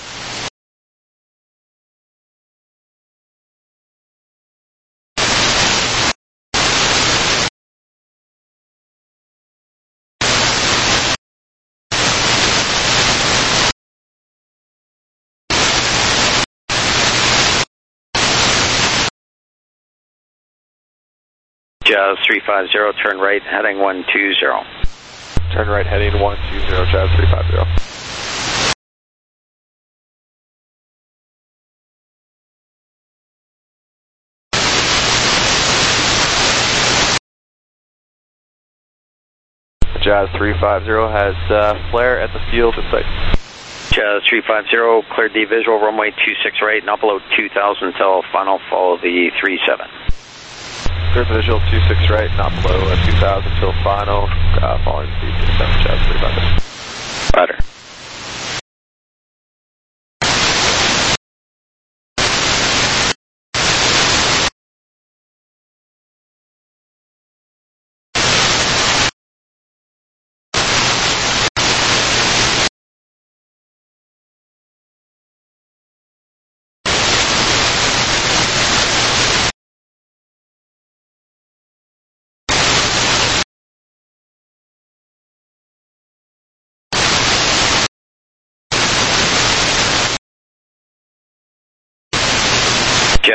Jazz 350, turn right, heading 120. Turn right, heading 120, Jazz 350. Jazz 350 has flare at the field in sight. Jazz 350, cleared the visual runway 26 right, not below 2,000 until final, follow the 37. Cleared visual 26 right, not below 2,000 till final, following the 37, Jazz 350. Roger.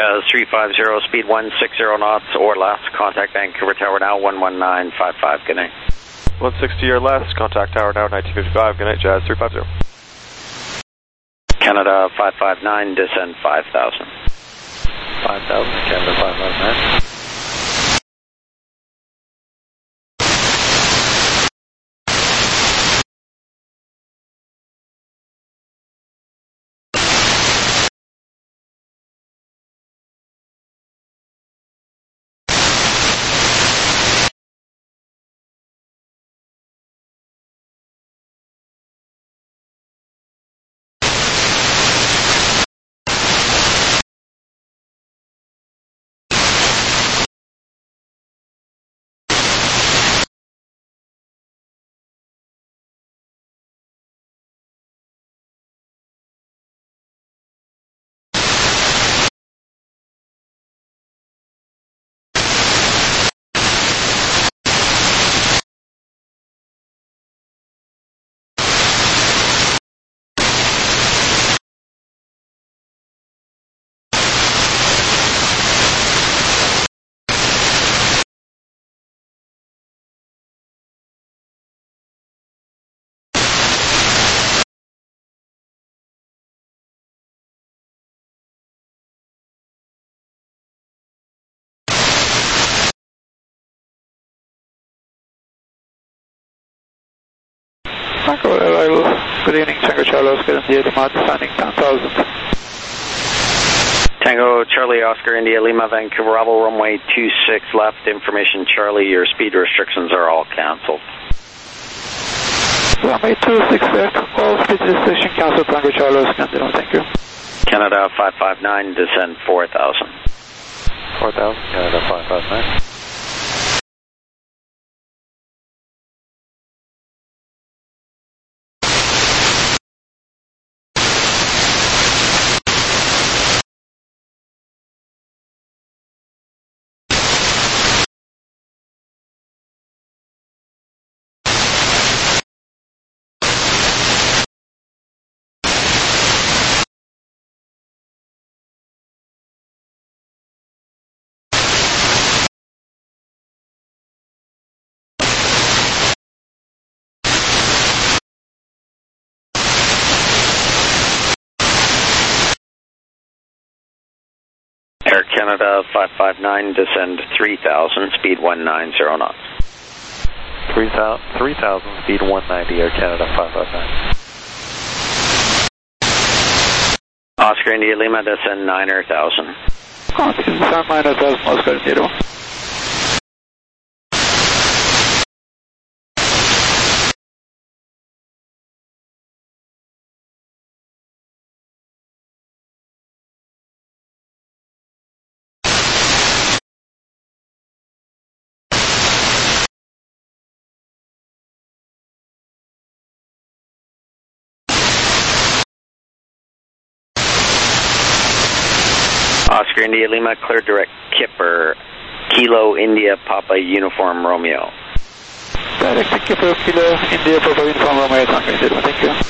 Jazz 350, speed 160 knots or less. Contact Vancouver Tower now, 11955. Good night. 160 or less. Contact Tower now, 1955. Good night, Jazz 350. Canada 559, descend 5,000. 5,000, Canada 559. Good evening, Tango Charlie Oscar India Lima, descending 10,000. Tango Charlie Oscar India Lima Vancouver Bravo runway 26 left. Information Charlie, your speed restrictions are all cancelled. Runway 26 left, all speed restriction cancelled, Tango Charlie Oscar India, thank you. Canada 559, descend 4,000. 4,000, Canada 559. Air Canada 559, descend 3,000, speed 190 knots. 3,000, speed 190, Air Canada 559. Oscar India Lima, descend 9,000. Descend 9,000, Oscar India. Oscar India Lima, clear direct Kipper, Kilo India Papa Uniform Romeo. Direct Kipper, Kilo India Papa Uniform Romeo, thank you.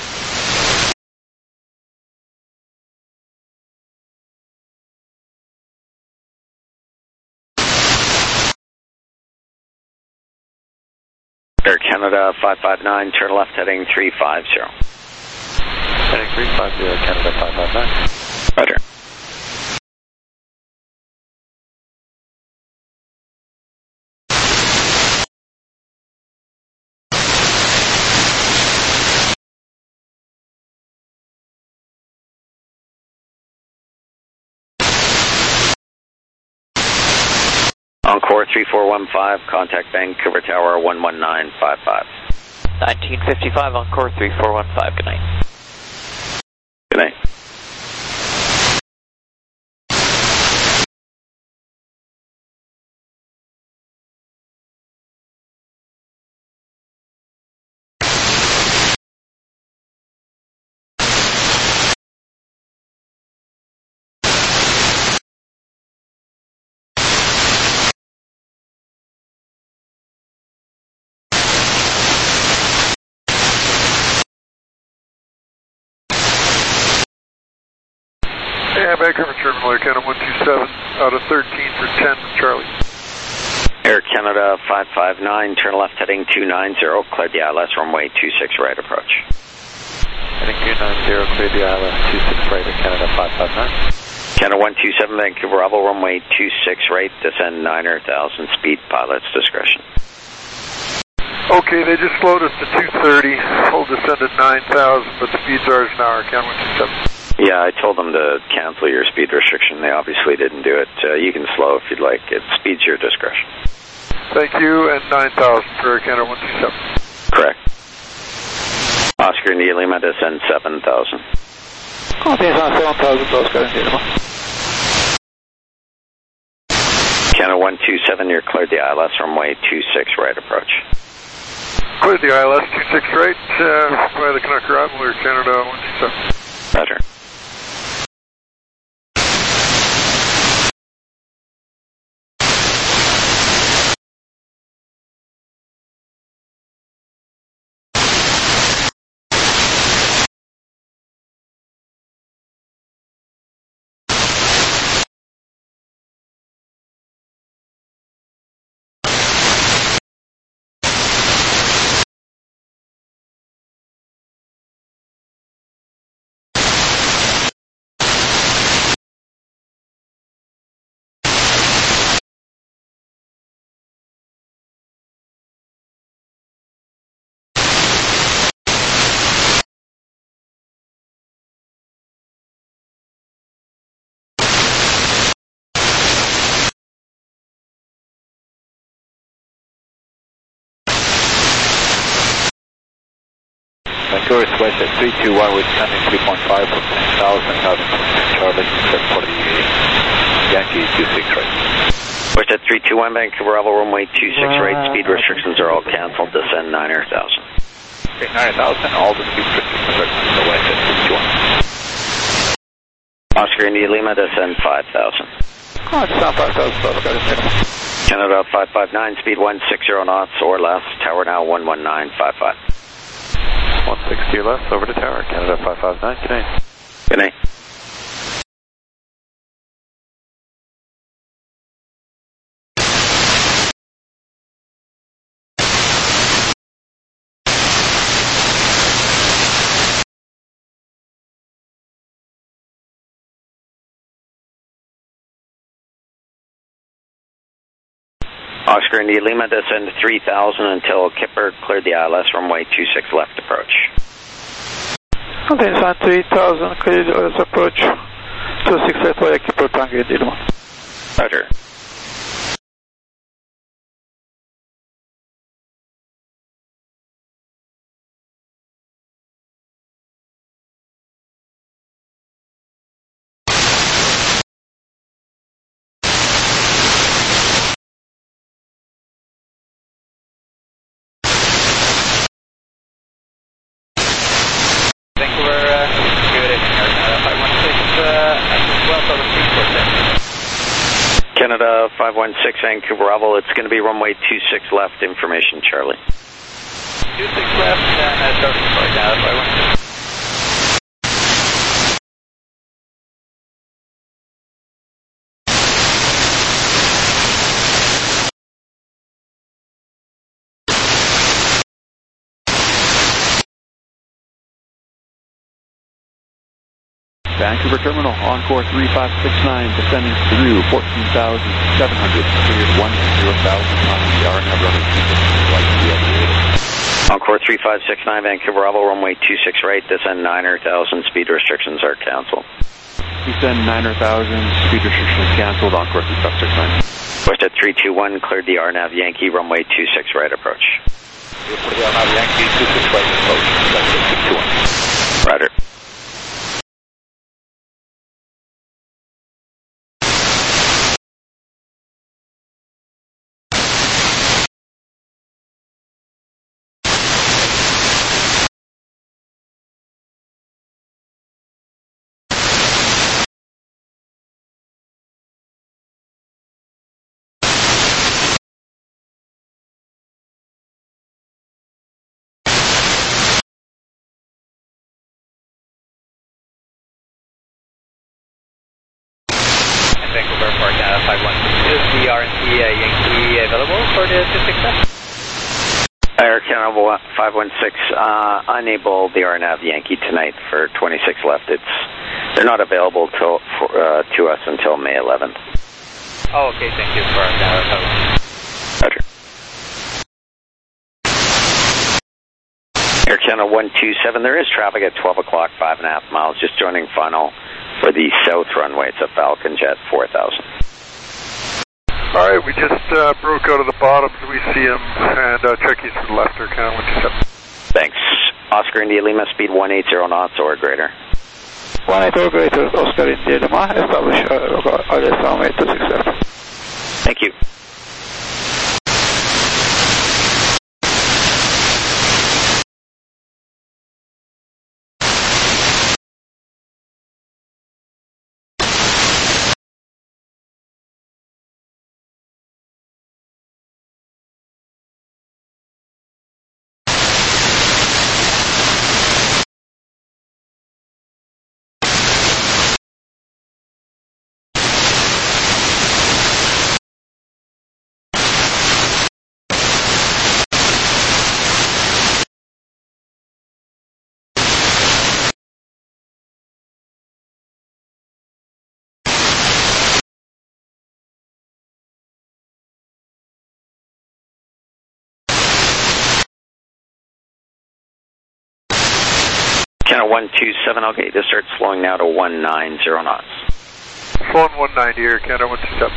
Air Canada 559, turn left heading 350. Heading 350, Canada 559. Roger. Encore 3415, contact Vancouver Tower 11955. 1955, Encore 3415, good night. Good night. Yeah, Vancouver Terminal, Air Canada 127 out of 13 for 10, Charlie. Air Canada 559, turn left heading 290, clear the ILS, runway 26 right approach. Heading 290, clear the ILS, 26 right, Air Canada 559. Canada 127, Vancouver Bravo, runway 26 right, descend 9,000, speed, pilot's discretion. Okay, they just slowed us to 230, hold descend at 9,000, but the speeds are an hour, Canada 127. Yeah, I told them to cancel your speed restriction. They obviously didn't do it. You can slow if you'd like. It speeds your discretion. Thank you, and 9,000 for Air Canada 127. Correct. Oscar India Lima, descend 7,000. Descend 7,000, Oscar India Lima. Canada 127, you're cleared the ILS, runway 26 right approach. Cleared the ILS 26 right, by the Canuck Arrival, Air Canada 127. Roger. Vancouver West at 321 with landing 3.5 from 10,000, Charlie, except for the Yankee 26 right. West at 321, Vancouver Bravo, runway 26 right, speed restrictions are all canceled, descend 9,000. Okay, 9,000, all the speed restrictions are canceled, West at 321. Oscar India Lima, descend 5,000. Descend 5,000, Oscar India Lima. Canada 559, speed 160 knots or less, tower now 11955. 160 or less, over to tower, Canada 559, good night. Good night. Oscar India Lima, descend 3,000 until Kipper, cleared the ILS, runway 26 left approach. Descend 3,000, cleared the ILS approach, 26 left via Kipper, Tango India Lima. Roger. Vancouver, good at Canada 516, well, so the Canada 516, Vancouver Bravo, it's going to be runway 26 left, information Charlie. 26 left, and starting for Canada 516. Vancouver Terminal, Encore 3569, descending through 14,700, cleared 10,000 on the RNAV running 26 Encore 3569, Vancouver Bravo, runway 26 right, descend 9,000, speed restrictions are canceled. Descend 9,000, speed restrictions canceled, Encore 3569. West at 321, cleared the RNAV Yankee, runway 26 right approach. For the RNAV Yankee 26 right approach, that's at 321. Roger. 516. Is the RNT Yankee available for the 26 left? Air Canada 516, unable the RNAV Yankee tonight for 26 left. They're not available to us until May 11th. Oh, okay, thank you for that. Roger. Air Canada 127, there is traffic at 12 o'clock, 5.5 miles, just joining final for the south runway. It's a Falcon Jet 4000. All right, we just broke out of the bottoms. We see him, and check east to the left, Air Canada 127. Thanks. Oscar India Lima, speed 180 knots or greater. 180 or greater, Oscar India Lima, establish RSM 8267. Thank you. Channel 127, okay, this starts slowing now to 190 knots. Slowing 190 here, Canada 127.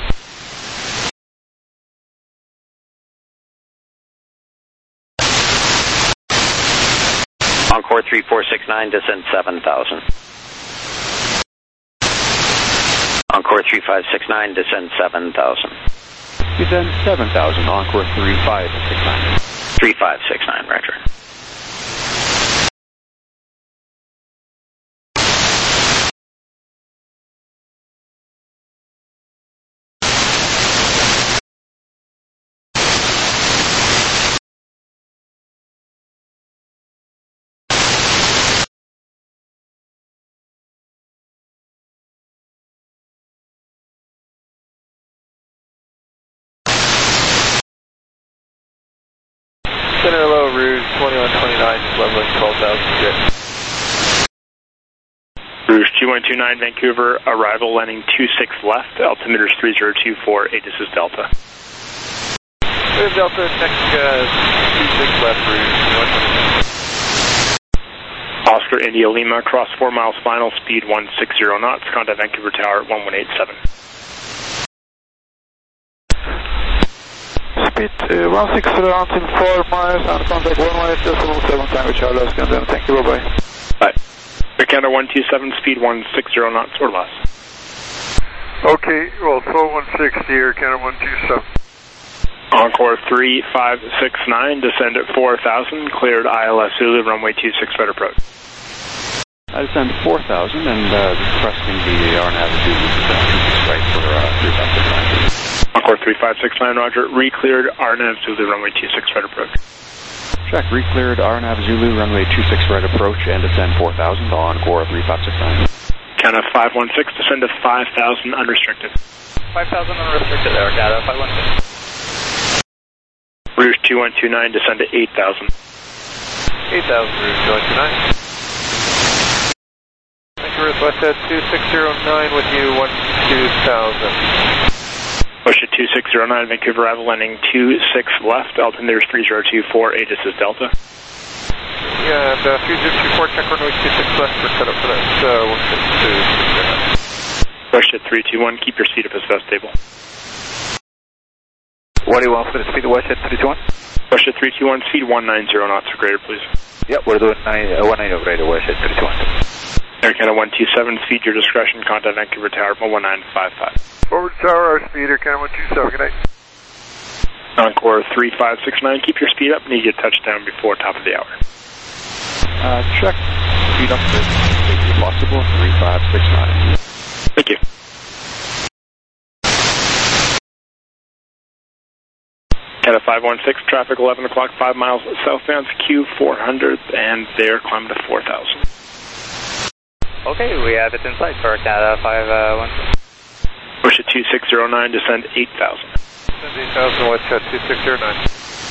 Encore 3469, descend 7,000. Encore 3569, descend 7,000. Descend 7,000, Encore 3569. 3569, roger. Center low, Rouge 2129, leveling 12,000 jet. Rouge 2129, Vancouver, arrival landing 26 left, altimeter is 3024, ATIS is Delta. Rouge Delta, next 26 left, Rouge 129. Oscar India Lima, cross 4 miles final, speed 160 knots, contact Vancouver Tower 1187. Speed 160 until 4 miles and contact 118.7 time with Charlie Oscar, and then thank you, bye-bye. Bye. Air Canada 127, speed 160 knots or less. Okay, well, slow 160 here, Canada 127. Encore 3569, descend at 4,000, cleared ILS Zulu, runway 26, right approach. I descend 4,000 and requesting the RNAV Zulu right for 3569. Encore 3569, roger. Re-cleared RNAV Zulu, runway 26, right approach. Check, re-cleared RNAV Zulu, runway 26, right approach, and descend 4,000, Encore 3569. Canada 516, descend to 5,000, unrestricted. 5,000 unrestricted, Air Canada 516. Rouge 2129, descend to 8,000. 8,000, Rouge 2129. Vancouver Westhead 2609 with you, 12,000. Ocean 2609, Vancouver arrival landing 26 left, altimeter is 3024, ATIS is Delta. Yeah, and 3024, check runway 26 left for setup for that, 162. Ocean 321, keep your speed up as best stable. What do you want for the speed of Westhead 321? Ocean 321, speed 190 knots or greater, please. Yep, we're doing 190 or greater, Westhead 321. Air Canada 127, speed your discretion, contact Vancouver Tower 11955. Forward tower, our speed, Air Canada 127, good night. Encore 3569, keep your speed up, need you to touchdown before top of the hour. Check, speed up as quickly as possible, 3569. Thank you. Canada 516, traffic 11 o'clock, 5 miles southbound, Q400, and they're climbing to 4,000. Okay, we have it in sight for Canada 516. Push at 2609, descend 8,000. Descend 8,000, watch out 2609.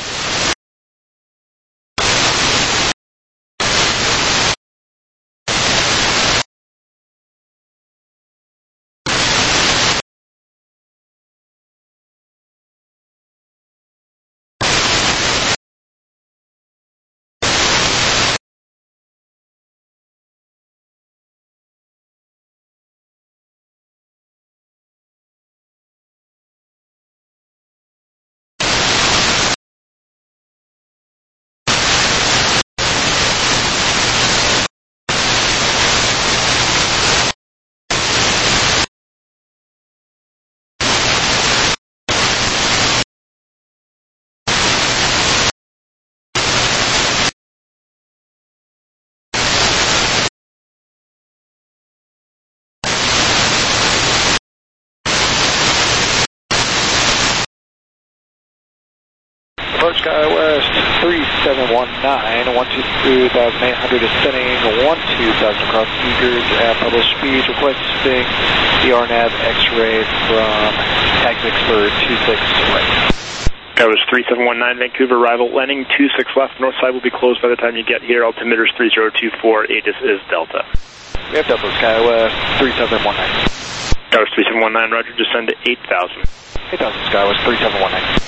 Approach SkyWest 3719, 12,800 descending 12,000 across Eagers at published speed, requesting the RNAV X-ray from taxi for 26 right. SkyWest 3719, Vancouver, arrival, landing 26 left, north side will be closed by the time you get here, altimeter's 3024, ATIS is Delta. We have Delta SkyWest 3719. SkyWest 3719, roger, descend to 8,000. 8,000 SkyWest 3719.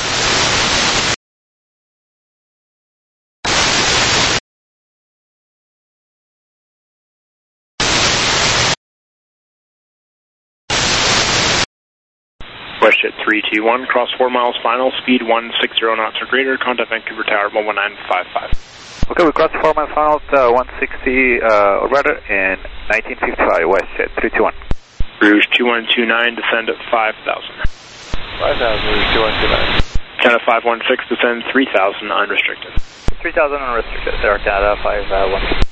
WestJet 321, cross 4 miles final, speed 160 knots or greater, contact Vancouver Tower 11955. Okay, we crossed 4 miles final, 160 or rather, in 1955, WestJet 321. Rouge 2129, descend at 5,000. 5,000, Rouge 2129. Canada 516, descend 3,000 unrestricted. 3,000 unrestricted, there, Canada 516.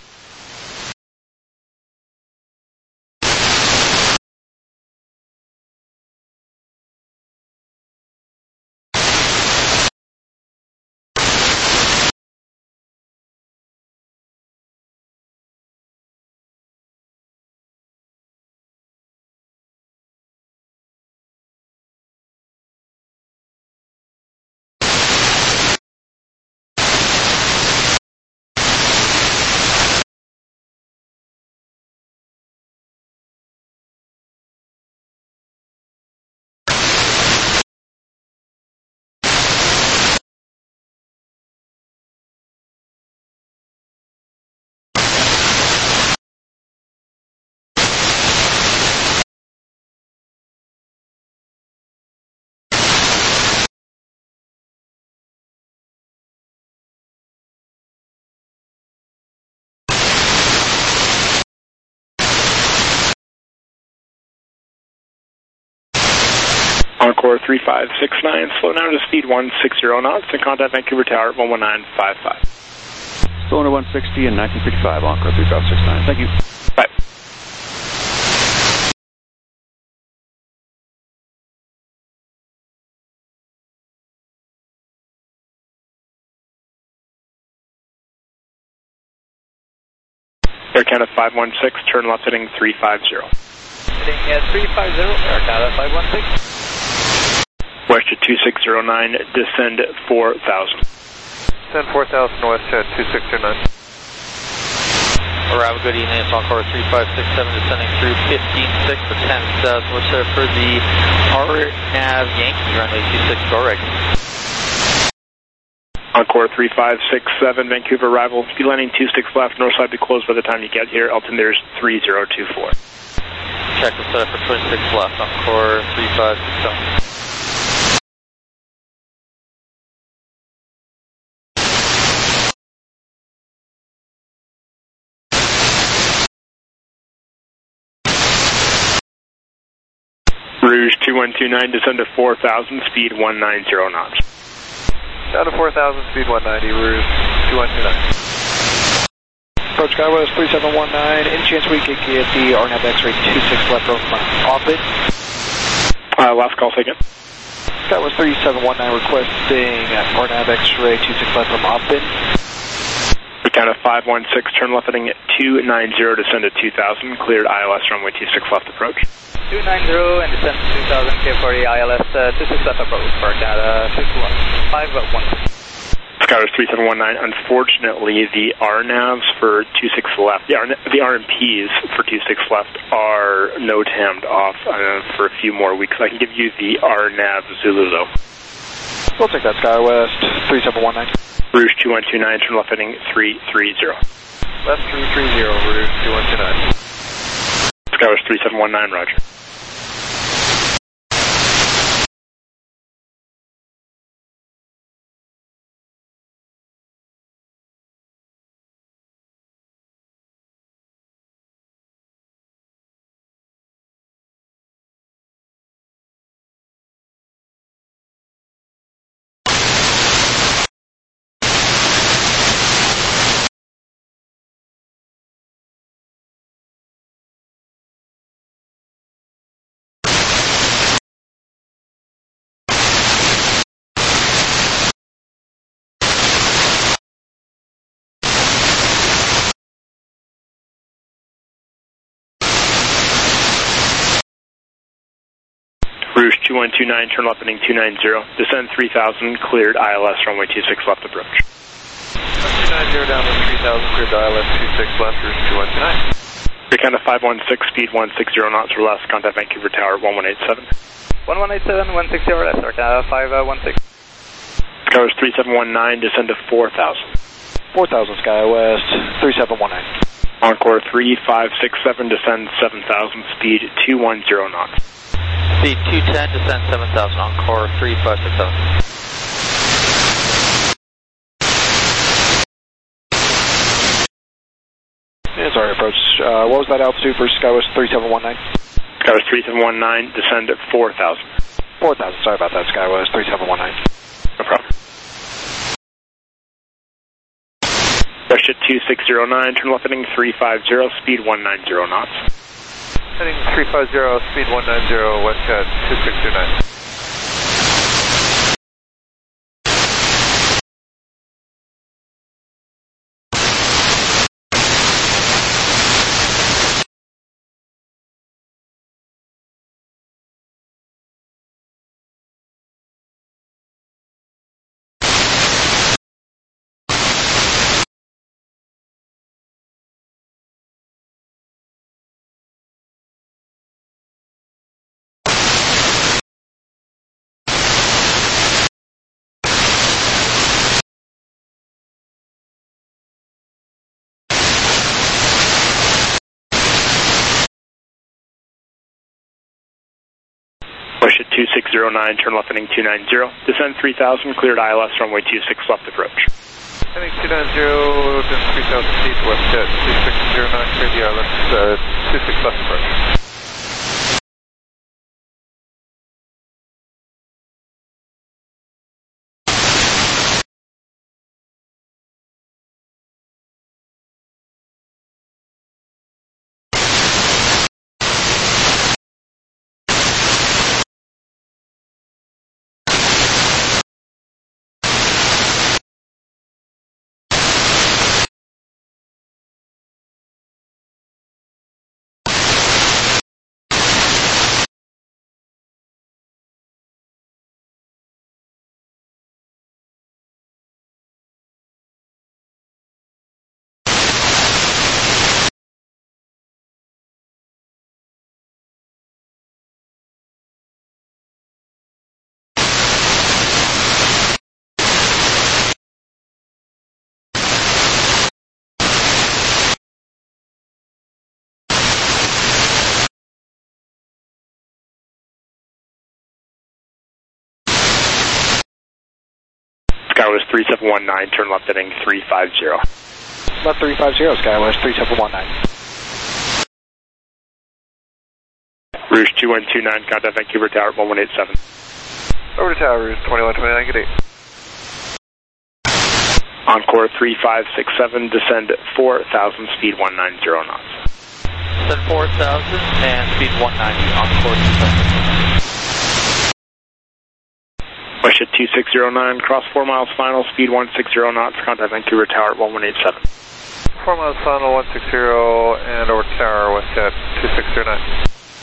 Encore 3569, slow down to speed 160 knots and contact Vancouver Tower 11955. Slow to 160 and 1955, Encore 3569. Thank you. Bye. Air Canada 516, turn left heading 350. Heading at 350, Air Canada 516. WestJet 2609, descend 4,000. Descend 4,000, WestJet 2609. Arrival, good evening, it's Encore 3567, descending through 15.6 for 10 south. We're set for the RNAV Yankee, runway 26, go right. Encore 3567, Vancouver arrival, speed landing 26 left, north side be closed by the time you get here, altimeter's 3024. Check the setup for 26 left, Encore 3567. Rouge 2129, descend to 4,000, speed 190 knots. Down to 4,000, speed 190, Rouge 2129. Approach SkyWest 3719, any chance we could get the RNAV X-ray 26 left over from Austin? Last call taken. SkyWest 3719 requesting RNAV X-ray 26 left from Austin. Count of 516, turn left heading 290, descend to 2000, cleared ILS runway 26 left approach. 290 and descend to 2000, K40 ILS 26 left approach for Canada 516. Skywards 3719, unfortunately the RNAVs for 26 left, the RMPs for 26 left are no-tammed off for a few more weeks. I can give you the RNAV Zulu though. We'll take that, Skywest 3719. Rouge 2129, turn left heading 330. Left 330, Rouge 2129. Skywards 3719, roger. Rouge 2129, turn left heading 290, descend 3000, cleared ILS runway 26 left approach. 290 down to 3000, cleared ILS 26 left, Rouge 2129. Your count of 516, speed 160 knots or less, contact Vancouver Tower 1187. 1187, 160 or less, Canada 516. Skywest 3719, descend to 4000. 4000, Skywest 3719. Encore 3567, descend 7000, speed 210 knots. Speed 210, descend 7000, Encore 3567. Yeah, sorry, approach. What was that altitude for Skywest 3719? Skywest 3719, descend at 4000. 4000, sorry about that, Skywest 3719. No problem. Russia 2609, turn left heading 350, speed 190 knots. Heading 350, speed 190, Westcat 2629. Russia 2609, turn left heading 290, descend 3000, cleared ILS runway 26 left approach. Heading 290, then 3000 feet, Westcat 2609, cleared the ILS 26 left approach. Skywest 3719, turn left heading 350. Left 350, Skywest 3719. Rouge 2129, contact Vancouver Tower 1187. Over to Tower, Rouge 2129, good day. Encore 3567, descend 4000, speed 190 knots. Descend 4000 and speed 190, Encore 270. Push at 2609, cross 4 miles final, speed 160 knots, contact Vancouver Tower at 1187. 4 miles final, 160, and over tower with 2609.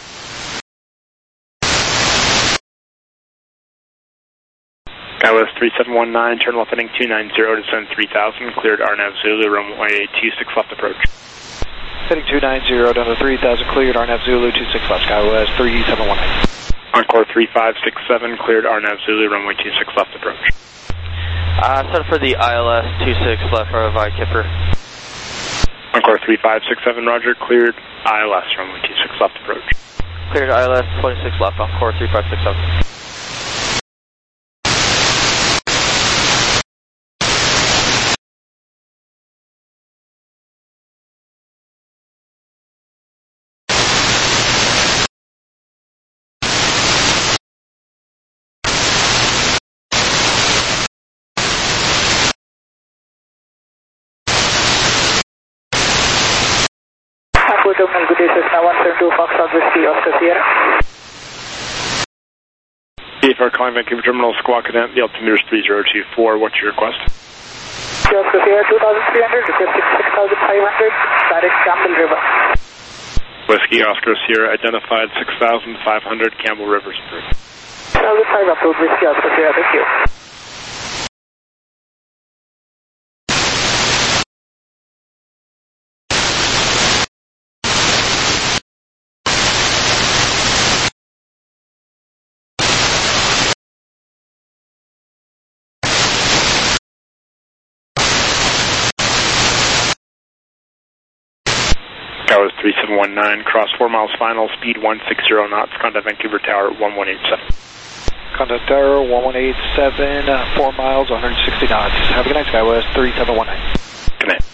Skywest 3719, turn left heading 290, descend 3000, cleared RNAV Zulu, runway 26 left approach. Heading 290 down to 3000, cleared RNAV Zulu, 26 left, Skywest 3719. Encore 3567, cleared RNAV Zulu, runway 26 left approach. Set for the ILS 26 left for Vi Kipper. Encore 3567, roger, cleared ILS, runway 26 left approach. Cleared ILS 26 left, Encore 3567. Terminal, good day, Cessna 172, Foxtrot Whiskey, Oscar Sierra. For calling Vancouver Terminal, Squawk Cadet, the altimeter is 3024, what's your request? Oscar Sierra 2300, requesting 6500, direct Campbell River. Whiskey Oscar Sierra identified 6500, Campbell Rivers approved. 6500 approved, Whiskey Oscar Sierra, thank you. Skywest 3719, cross 4 miles final, speed 160 knots, contact Vancouver Tower at 1187. Contact Tower 1187, 4 miles, 160 knots. Have a good night, Skywest 3719. Good night.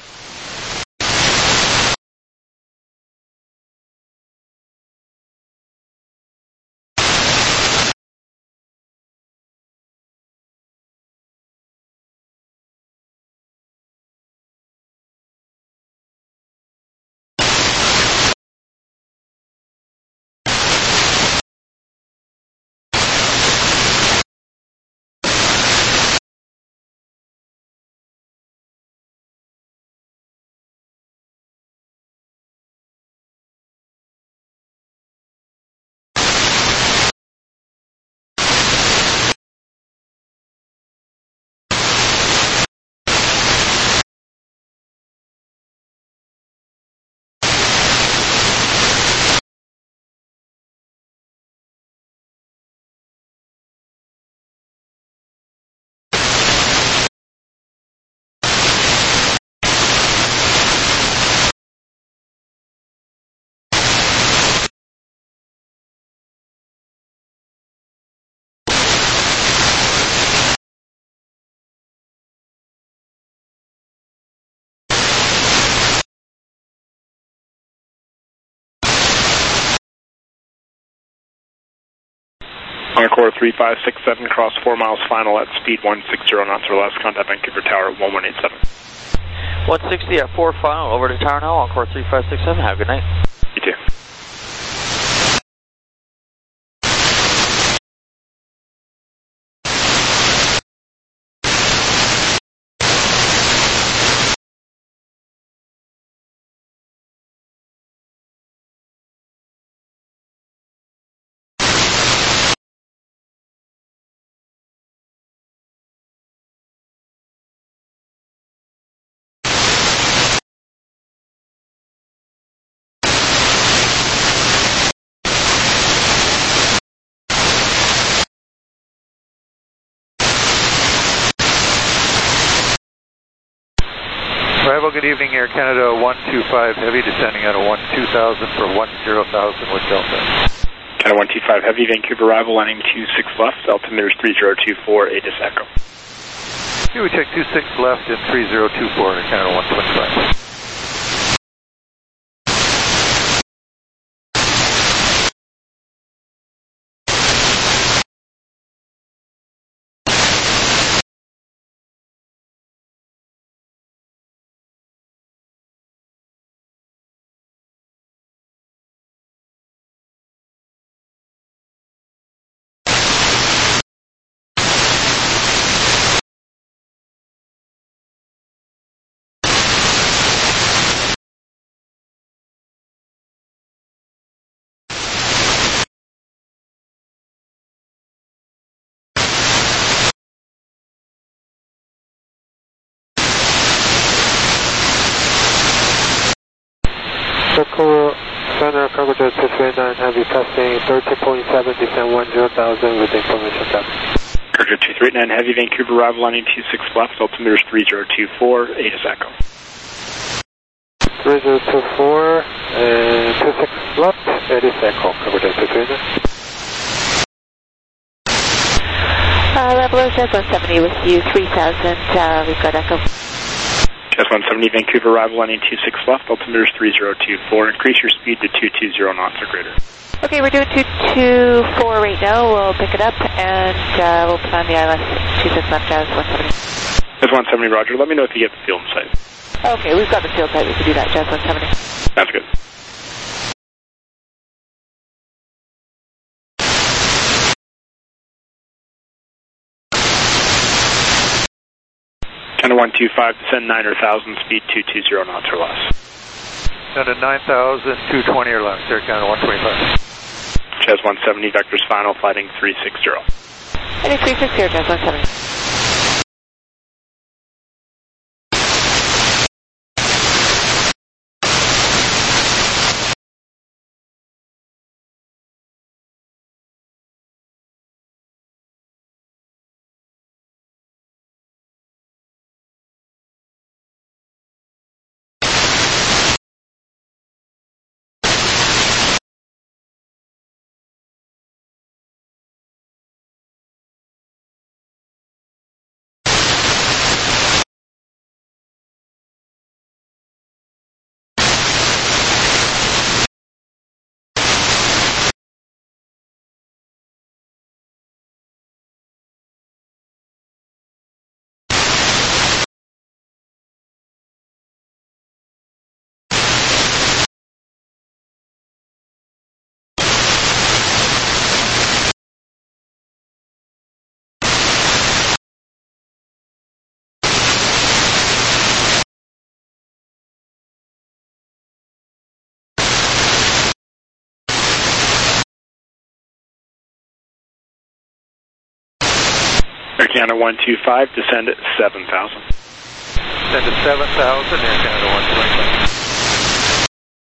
Encore 3567, cross 4 miles final at speed 160 knots or less, contact Vancouver Tower at 1187. 160 at 4 final, over to tower now, Encore 3567, have a good night. You too. Arrival, good evening, Air Canada 125 Heavy, descending out of 12000 for 10,000 with Delta. Canada 125 Heavy, Vancouver arrival, landing 26 left, altimeter is 3024, ATIS Echo. Here we check 26 left and 3024, Air Canada 125. 13.7, descend 10,000 with information tab. Cargo 2389 Heavy, Vancouver, arrival landing 26 left, altimeter is 3024, 8 is Echo. 3024, 26 left, 8 is Echo, cover that 239. Level Jazz 170 with you, 3000, we've got Echo. Jazz 170, Vancouver, arrival landing 26 left, altimeter is 3024, increase your speed to 220 knots or greater. Okay, we're doing 224 right now, we'll pick it up and we'll plan the ILS 26 left, Jazz 170. Jazz 170, roger, let me know if you get the field in sight. Okay, we've got the field site, we can do that, Jazz 170. Sounds good. Canada 125, descend 9 or 1,000, speed 220 knots or less. Down to 9,000, 220 or less, Air Canada 125. Jazz 170, vectors final, flighting 360. Heading 360, Jazz 170. Air Canada 125, descend at 7,000. Descend at 7,000, Air Canada 125.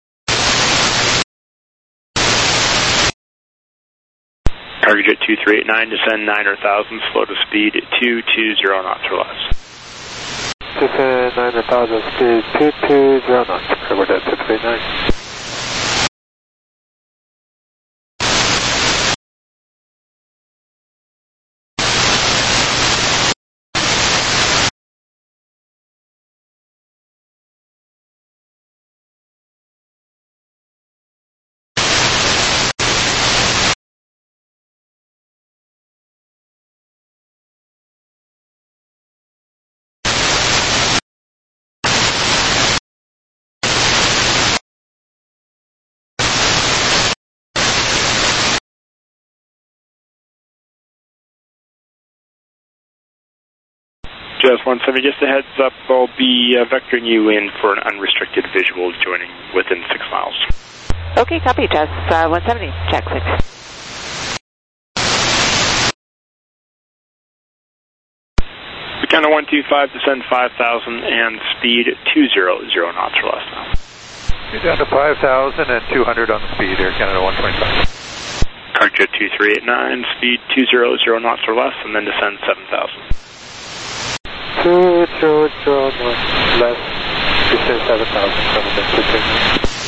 Cargo Jet 2389, descend 9 or 1,000, slow to speed 220 knots or less. Descend 9 or 1,000, speed 220 knots, cover that 239. Jazz 170, just a heads up, I'll be vectoring you in for an unrestricted visual joining within 6 miles. Okay, copy, Jazz 170, check 6. Canada 125, descend 5,000 and speed 200 knots or less now. You're down to 5,000 and 200 on the speed, Air Canada 125. Cargo Jet 2389, speed 200 knots or less, and then descend 7,000. 200 knots less, descend 7,000, cover that 239.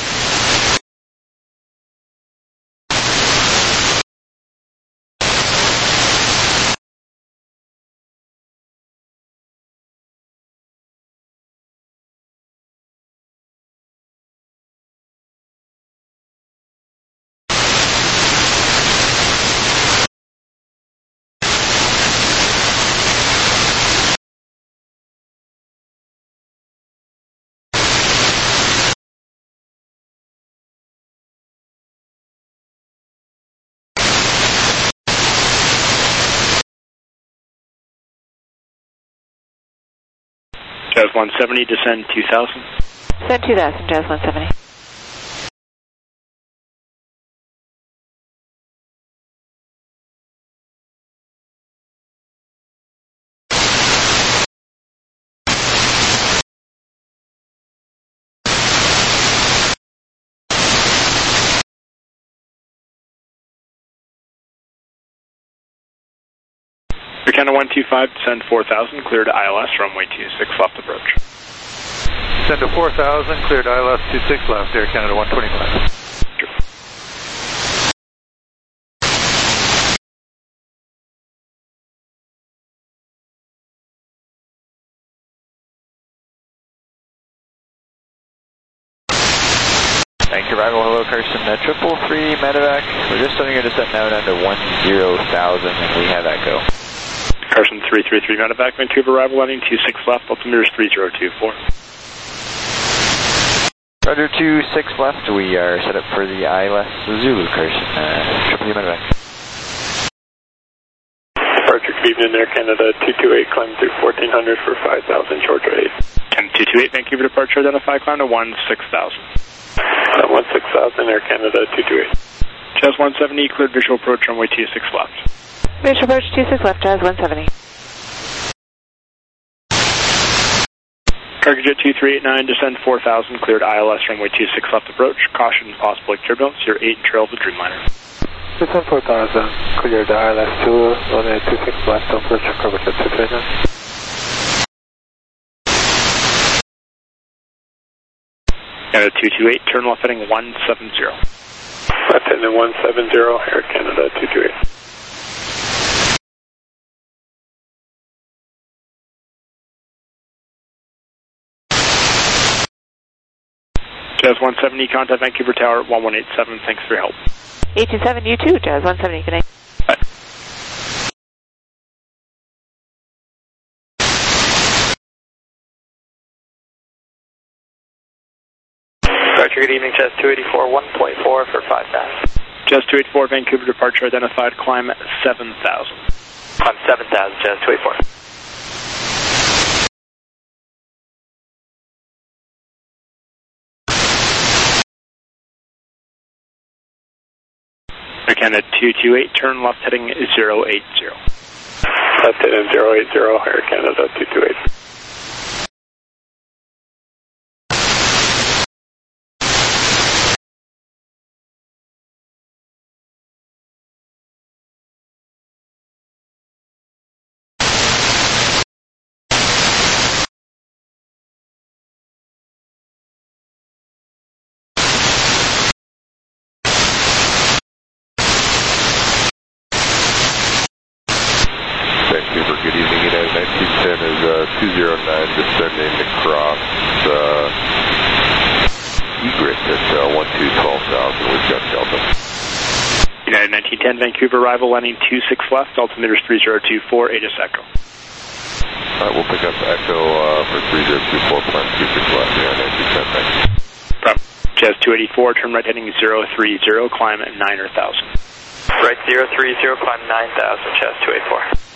Jazz 170, descend 2,000. Descend 2,000, Jazz 170. Air Canada 125, descend 4,000, clear to ILS, runway 26 left approach. Descend to 4,000, cleared ILS 26 left, Air Canada 125. Thank you, arrival. Hello, Carson. 333 medevac. We're just starting your descent now down to 10,000, and we have echo. Carson 333 medevac, Vancouver arrival landing 26 left, altimeter is 3024. Roger 26 left. We are set up for the ILS Zulu, Carson. Triple medevac. Departure, good evening, Air Canada 228, climb through 1400 for 5,000, Georgia 8. Canada 228, Vancouver departure, identify, climb to 16,000. 16,000, Air Canada 228. Jazz 170, cleared visual approach, runway 26 left. Visual approach 26 left, Jazz 170. Cargojet 2389, descend 4,000, cleared ILS, runway 26 left approach. Caution, possible turbulence, your 8 and trail of the Dreamliner. Descend 4,000, cleared ILS 2, runway 26 left approach, Cargojet 2389. Canada 228, turn left heading 170. Left heading 170, Air Canada 228. Jazz 170, contact Vancouver Tower 1187, thanks for your help. 827, you too, Jazz 170, good night. Bye. Departure, good evening, Jazz 284, 1.4 for 5,000. Jazz 284, Vancouver departure identified, climb 7,000. Climb 7,000, Jazz 284. Air Canada 228, turn left heading 080. Left heading 080, Air Canada 228. Vancouver, good evening. United 1910 is 209 descending across egret at 12,000. We've got Delta. United 1910, Vancouver arrival landing 26 left, altimeter is 3024, ATIS Echo. Alright, we'll pick up Echo for 3024, climb 26 left, United 1910, thanks. Jazz 284, turn right heading 030, climb at 9,000. Right 030, climb 9,000, Jazz 284.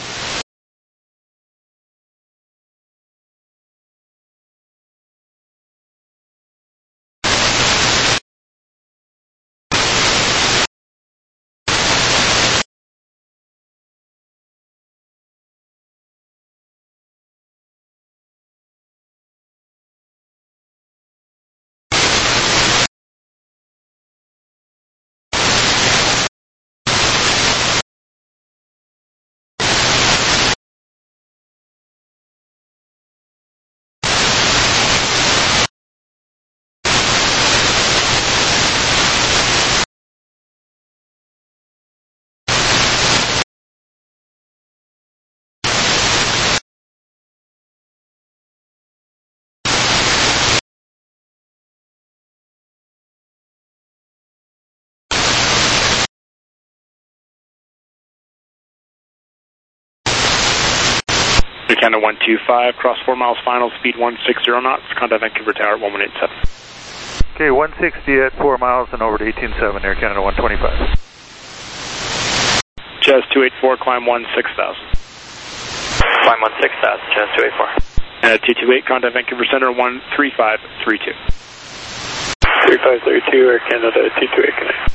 Canada 125, cross 4 miles final, speed 160 knots, contact Vancouver Tower 1187. Okay, 160 at 4 miles and over to 18.7, Air Canada 125. Jazz 284, climb 16,000. Climb 16,000, Jazz 284. And at 228, contact Vancouver Center 13532. 3532, Air Canada 228, connect.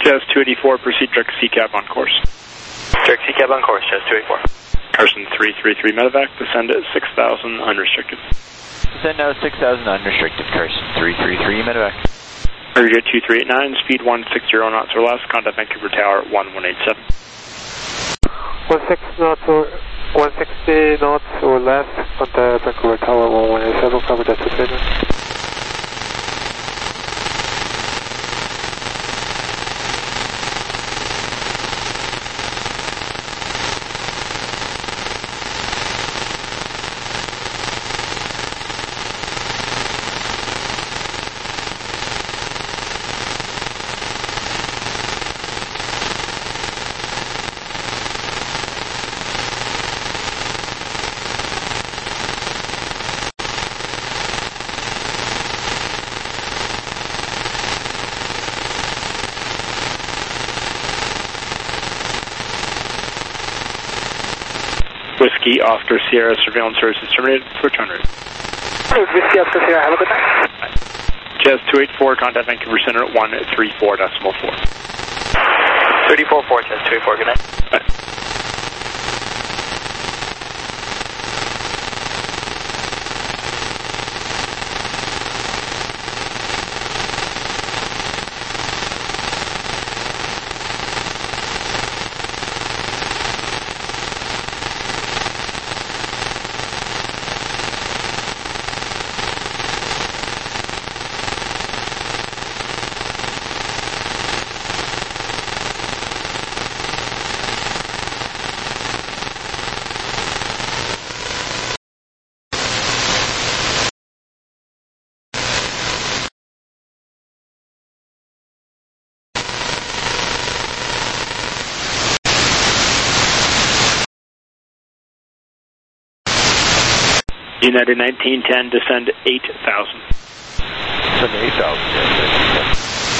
Jazz 284, proceed direct CCAB on course. Direct CCAB on course, Jazz 284. Carson 333 medevac, descend at 6,000 unrestricted. Descend now 6,000 unrestricted, Carson 333 medevac. Airjet 2389, speed 160 knots or less, contact Vancouver Tower 1187. 160 knots or 160 knots or less, contact Vancouver Tower 1187, cover that decision. Whiskey Oscar Sierra, surveillance services terminated, switch on route. Whiskey Oscar Sierra, have a good night. Jazz 284, contact Vancouver Center at 134.4. 34.4, Jazz 284, good night. Bye. United 1910, descend 8,000. Descend 8,000, yes.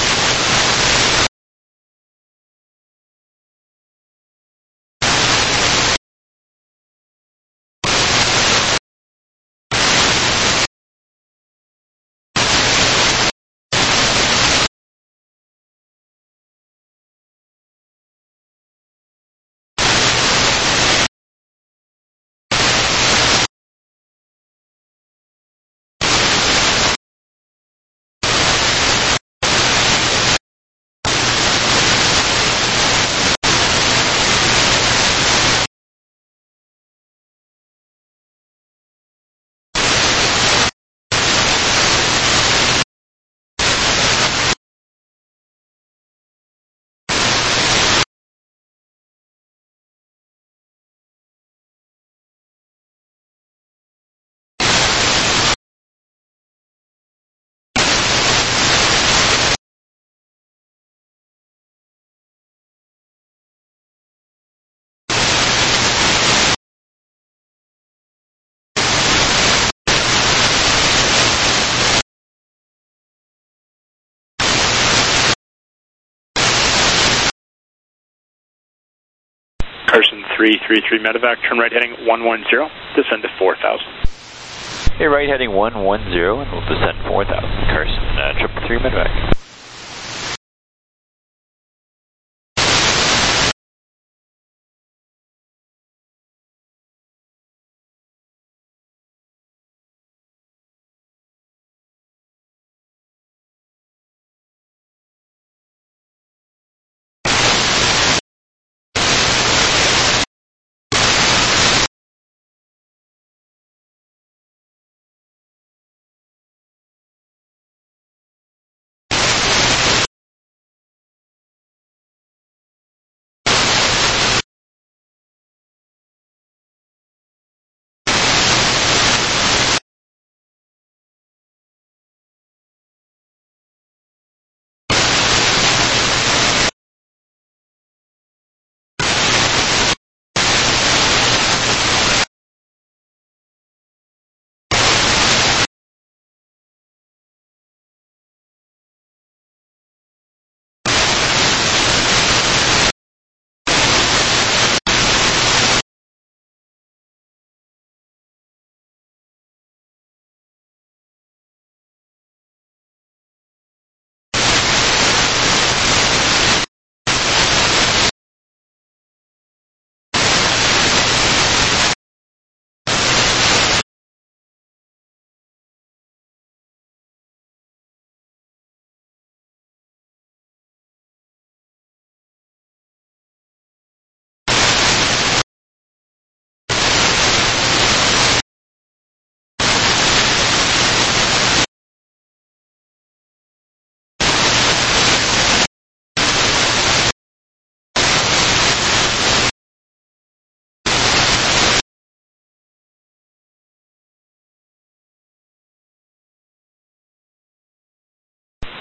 Carson 333 medevac, turn right heading 110, descend to 4,000. Hey, right heading 110 and we'll descend 4,000. Carson 333 medevac.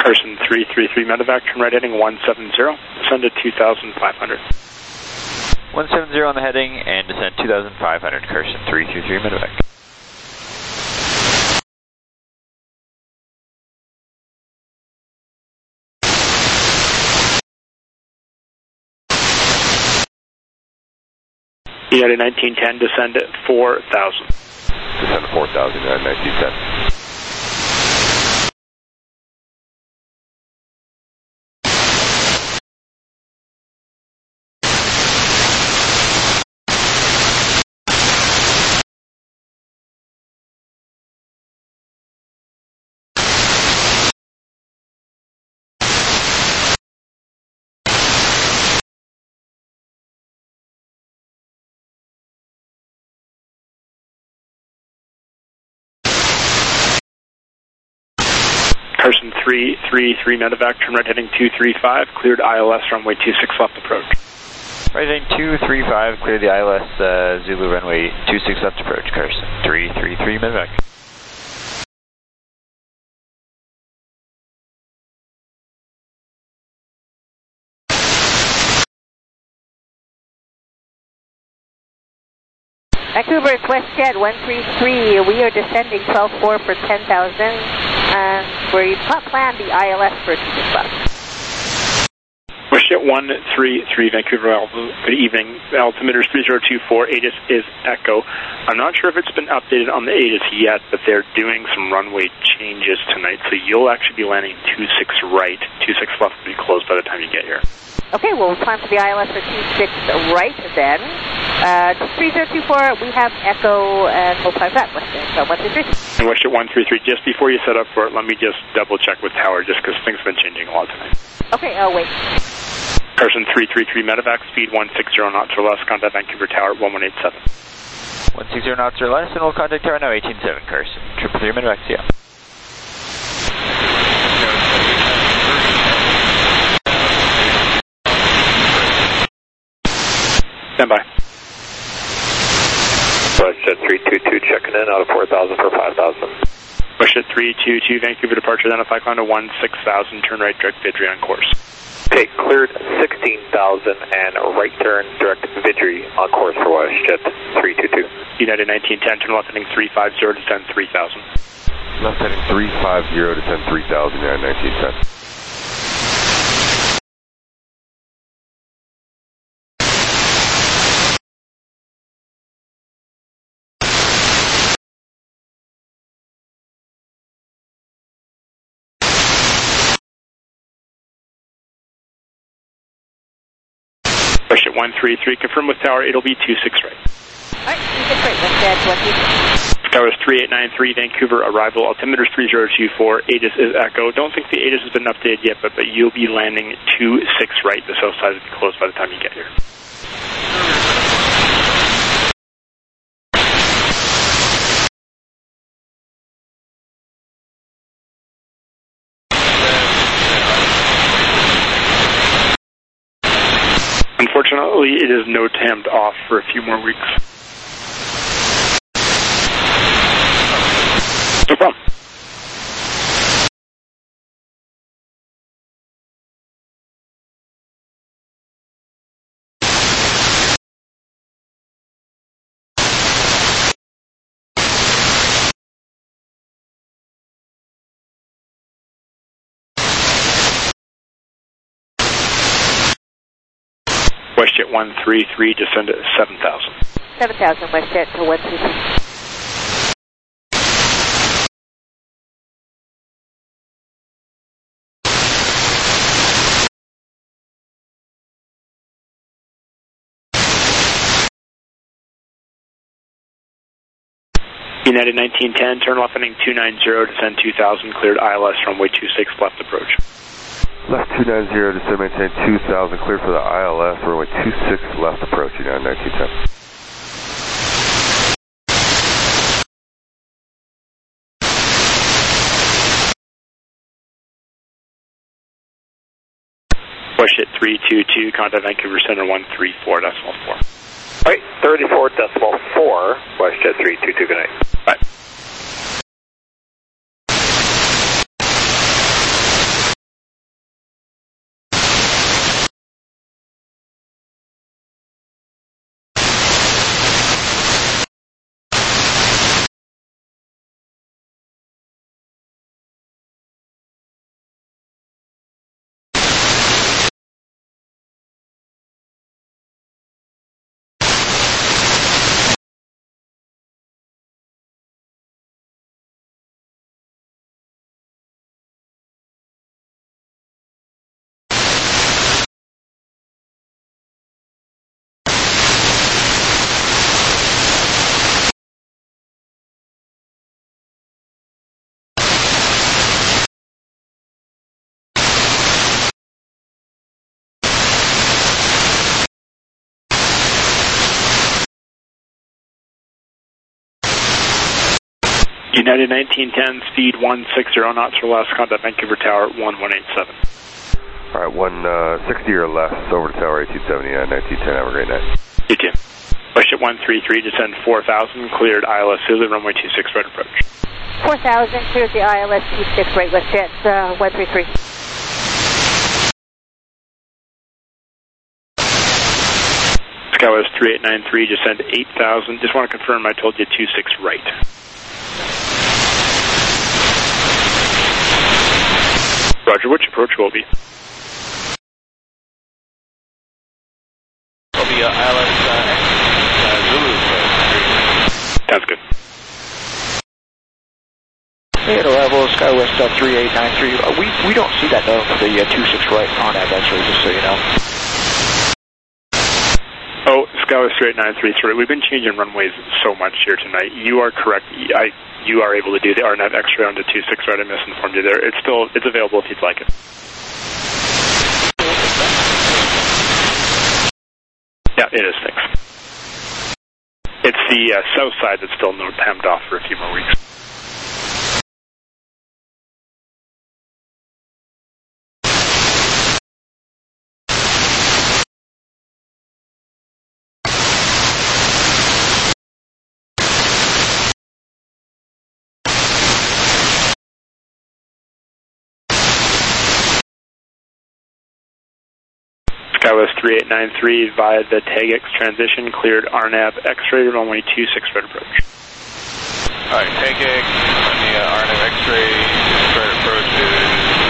Person 333 medevac, turn right heading 170, descend to 2,500. 170 on the heading and descend 2,500, Carson 333 medevac. United 1910, descend at 4,000. Descend to 4,000, United 1910. Person 333 medevac, turn right heading 235, cleared ILS runway 26 left approach. Right heading 235, clear the ILS Zulu runway 26 left approach, Carson 333 medevac. Vancouver, it's WestJet 133. We are descending 12-4 for 10,000. We planned the ILS for 26 left. WestJet 133, Vancouver, good evening. Altimeter is 3024, ATIS is Echo. I'm not sure if it's been updated on the ATIS yet, but they're doing some runway changes tonight, so you'll actually be landing 26 right. 26 left will be closed by the time you get here. Okay, well, we'll plan for the ILS for 26 right then. 3024, we have Echo and we'll fly that WestJet, so 133. And WestJet 133, just before you set up for it, let me just double check with Tower, just because things have been changing a lot tonight. Okay, I'll wait. Person 333 medevac, speed 160 knots or less, contact Vancouver Tower 1187. 160 knots or less, and we'll contact Tower now 187, Carson. 333 medevac, see ya. Stand by. WestJet 322 checking in out of 4,000 for 5,000. WestJet 322, Vancouver departure, identify climb to 16,000, turn right direct Vidri on course. Okay, cleared 16,000 and right turn direct Vidri on course for WestJet 322. United 1910, turn left heading 350, descend 3,000. Left heading 350, descend 3,000, United 1910. WestJet 133, confirm with Tower, it'll be 26 right. Alright, 26 right, WestJet 133. Tower is 3893, Vancouver, arrival, altimeter is 3024, ATIS is Echo. Don't think the ATIS has been updated yet, but you'll be landing 26 right, the south side will be closed by the time you get here. Unfortunately, it is NOTAM'd off for a few more weeks. No problem. WestJet 133, descend at 7,000. 7,000, WestJet to 133. United 1910, turn left heading 290, descend 2,000, cleared ILS runway 26 left approach. Left 290, descend maintain 2,000, cleared for the ILS, runway 26 left approach, United 1910. WestJet 322, contact Vancouver Center 134.4. Alright, 34.4, WestJet 322, good night. Bye. United 1910, speed 160 knots or less, contact Vancouver Tower 1187. All right, 160 or less, over to Tower 1870, 1910, have a great night. You too. WestJet 133, descend 4,000, cleared ILS Zulu, runway 26, right approach. 4,000, clears the ILS 26, right, WestJet 133. Skywest 3893, descend 8,000. Just want to confirm I told you 26 right. Roger, which approach will be? Will be ILS Zulu. Sounds good. Hey, at arrival, Skywest 3893. We don't see that though for the 26 right on that actually, just so you know. Oh, Skywest 3893, sorry. We've been changing runways so much here tonight. You are correct. You are able to do the RNAV X-ray on the 26 right. I misinformed you there. It's available if you'd like it. Yeah, it is fixed. It's the south side that's still hemmed off for a few more weeks. Skywest 3893 via the TAGX transition, cleared RNAV X-ray, runway 26 right approach. Alright, TAGX on the RNAV X-ray, right approach is...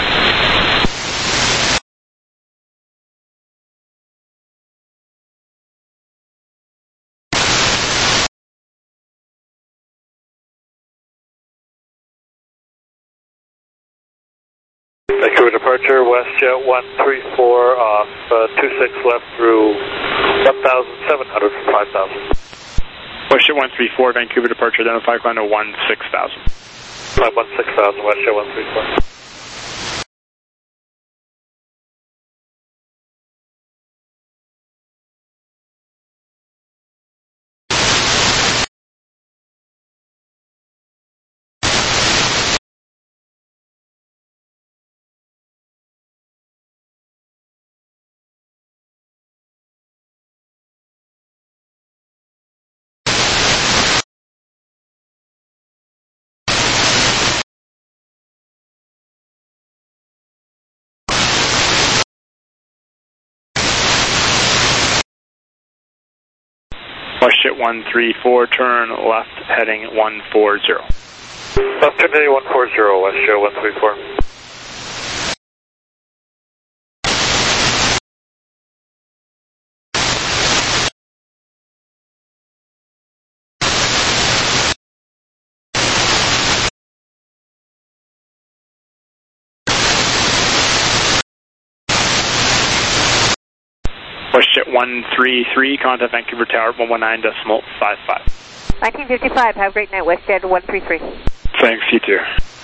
Vancouver departure, WestJet 134 off 26 left through 1,700 for 5,000. WestJet 134, Vancouver departure, identify climb to 16,000. Climb 16,000, WestJet 134. WestJet 134, turn left heading 140. Left turn heading 140, WestJet 134. WestJet 133, contact Vancouver Tower 119.55. 1955, have a great night, WestJet 133. Thanks, you too.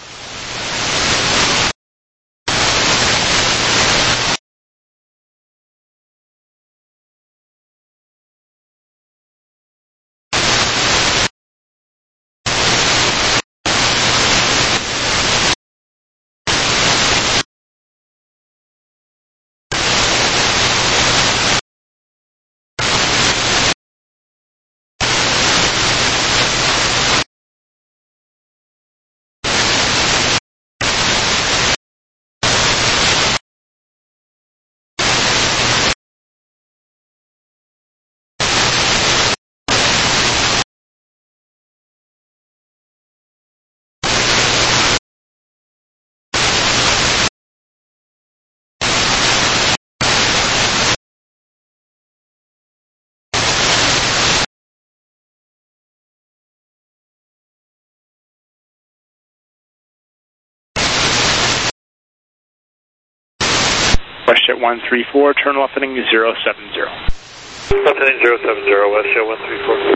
WestJet 134, turn left heading 070. Left heading 070, WestJet 134.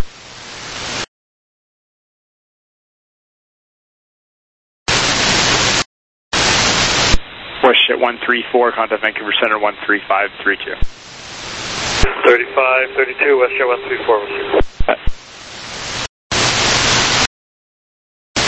WestJet 134, contact Vancouver Center 13532. 3532, WestJet 134.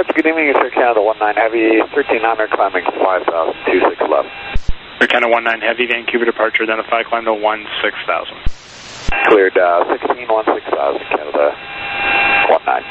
Departure, good evening, Air Canada 19 Heavy, 1300, climbing 5,000, 26 left. Air Canada 19 Heavy, Vancouver departure, identify, climb to 16,000. Cleared 16, 16,000, Canada 19.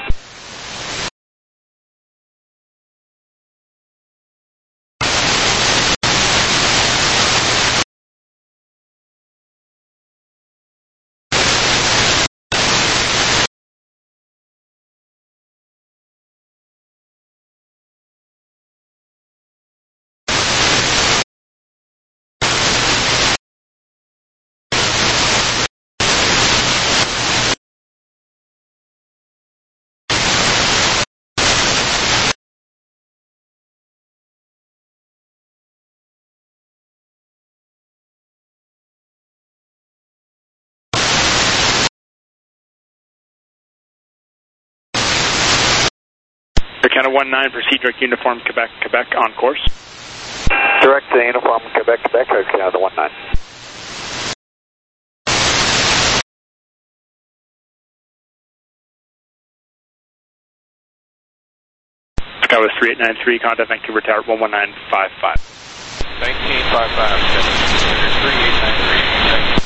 Air Canada 19, proceed direct uniform Quebec, Quebec on course. Direct to uniform Quebec, Quebec, Air Canada 19. Sky was 3893, contact Vancouver Tower 11955. 1955, 3893.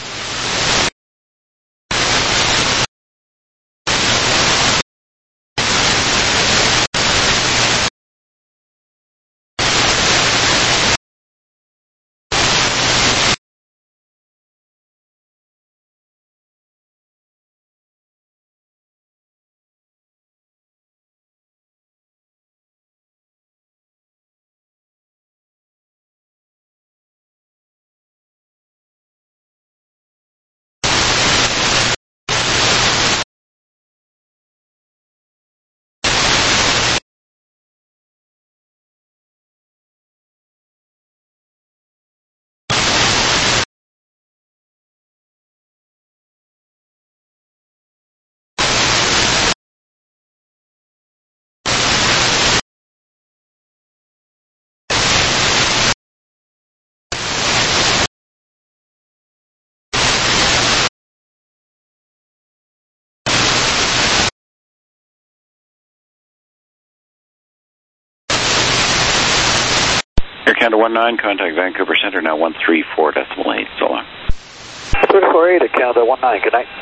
Air Canada 19, contact Vancouver Center, now 134.8, so long. 348 at Canada 19, good night.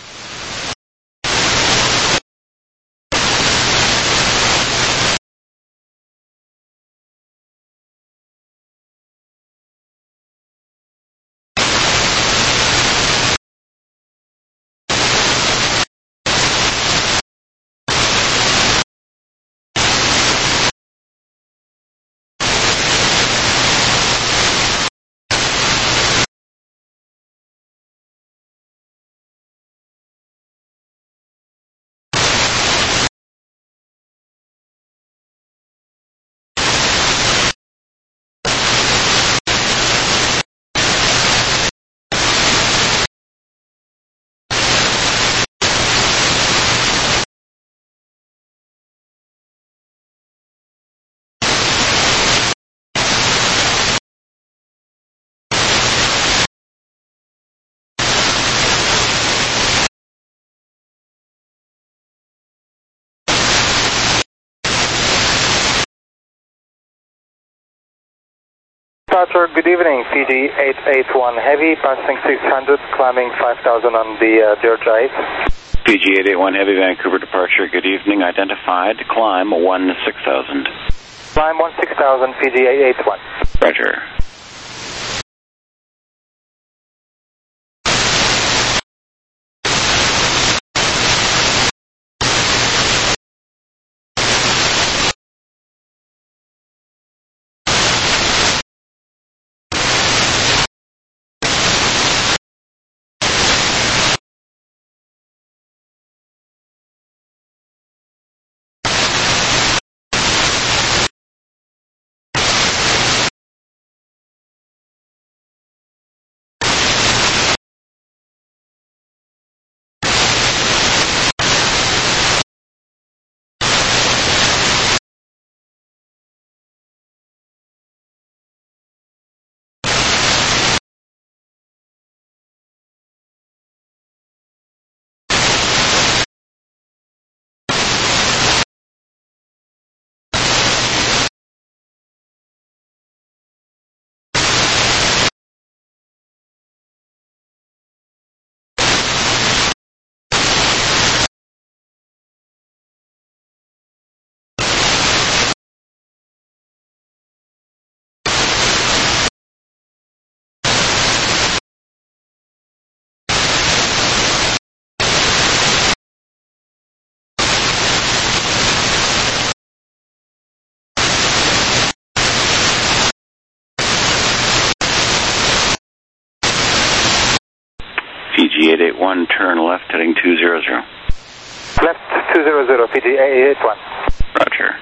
Departure, good evening, Fiji 881 Heavy, passing 600, climbing 5,000 on the George Ice. PG 881 Heavy, Vancouver departure, good evening, identified, climb 16,000. Climb 16,000, Fiji 881. Roger. Fiji 881, turn left heading 200. Left 200, Fiji 881. Roger.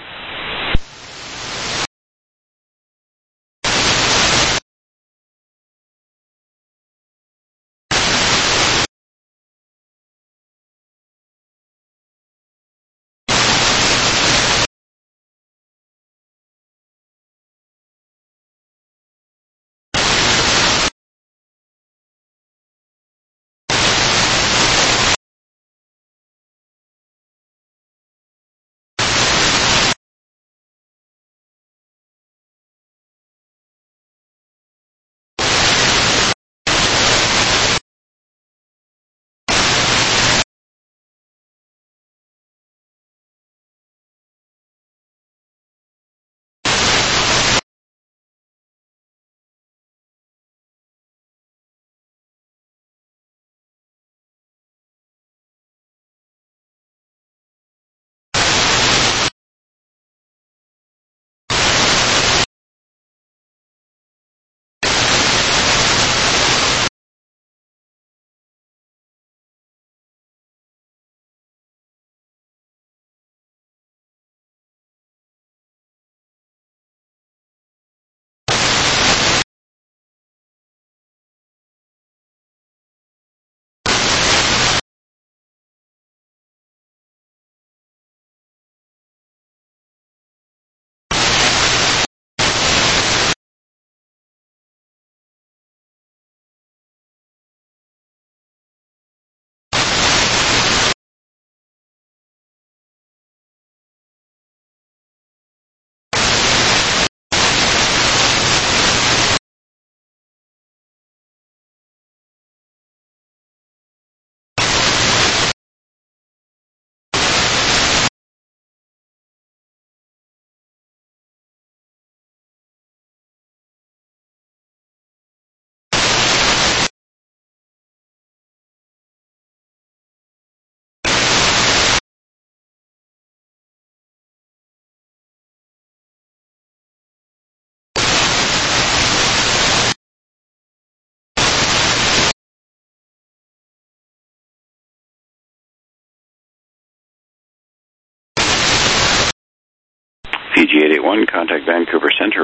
Fiji 881, contact Vancouver Center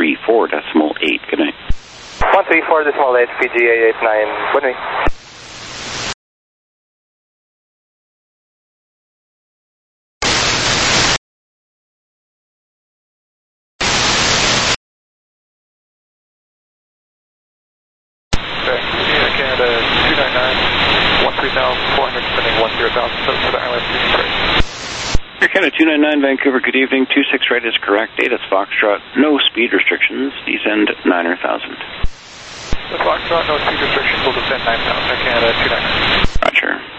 134.8. Good night. 134.8, Fiji 889. Good night. Canada 299, 13,400, sending 10,000 to the island. Air Canada 299, Vancouver, good evening. 26 right is correct. Data is Foxtrot. No speed restrictions. Descend 9,000. The Foxtrot, no speed restrictions. Will descend 9,000. Air Canada 299. Roger.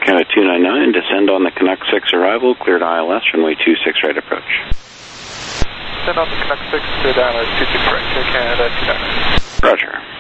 Canada 299, descend on the Canuck 6 arrival, cleared ILS, runway 26 right approach. Descend on the Canuck 6, cleared ILS 26 right, Air Canada 299. Roger.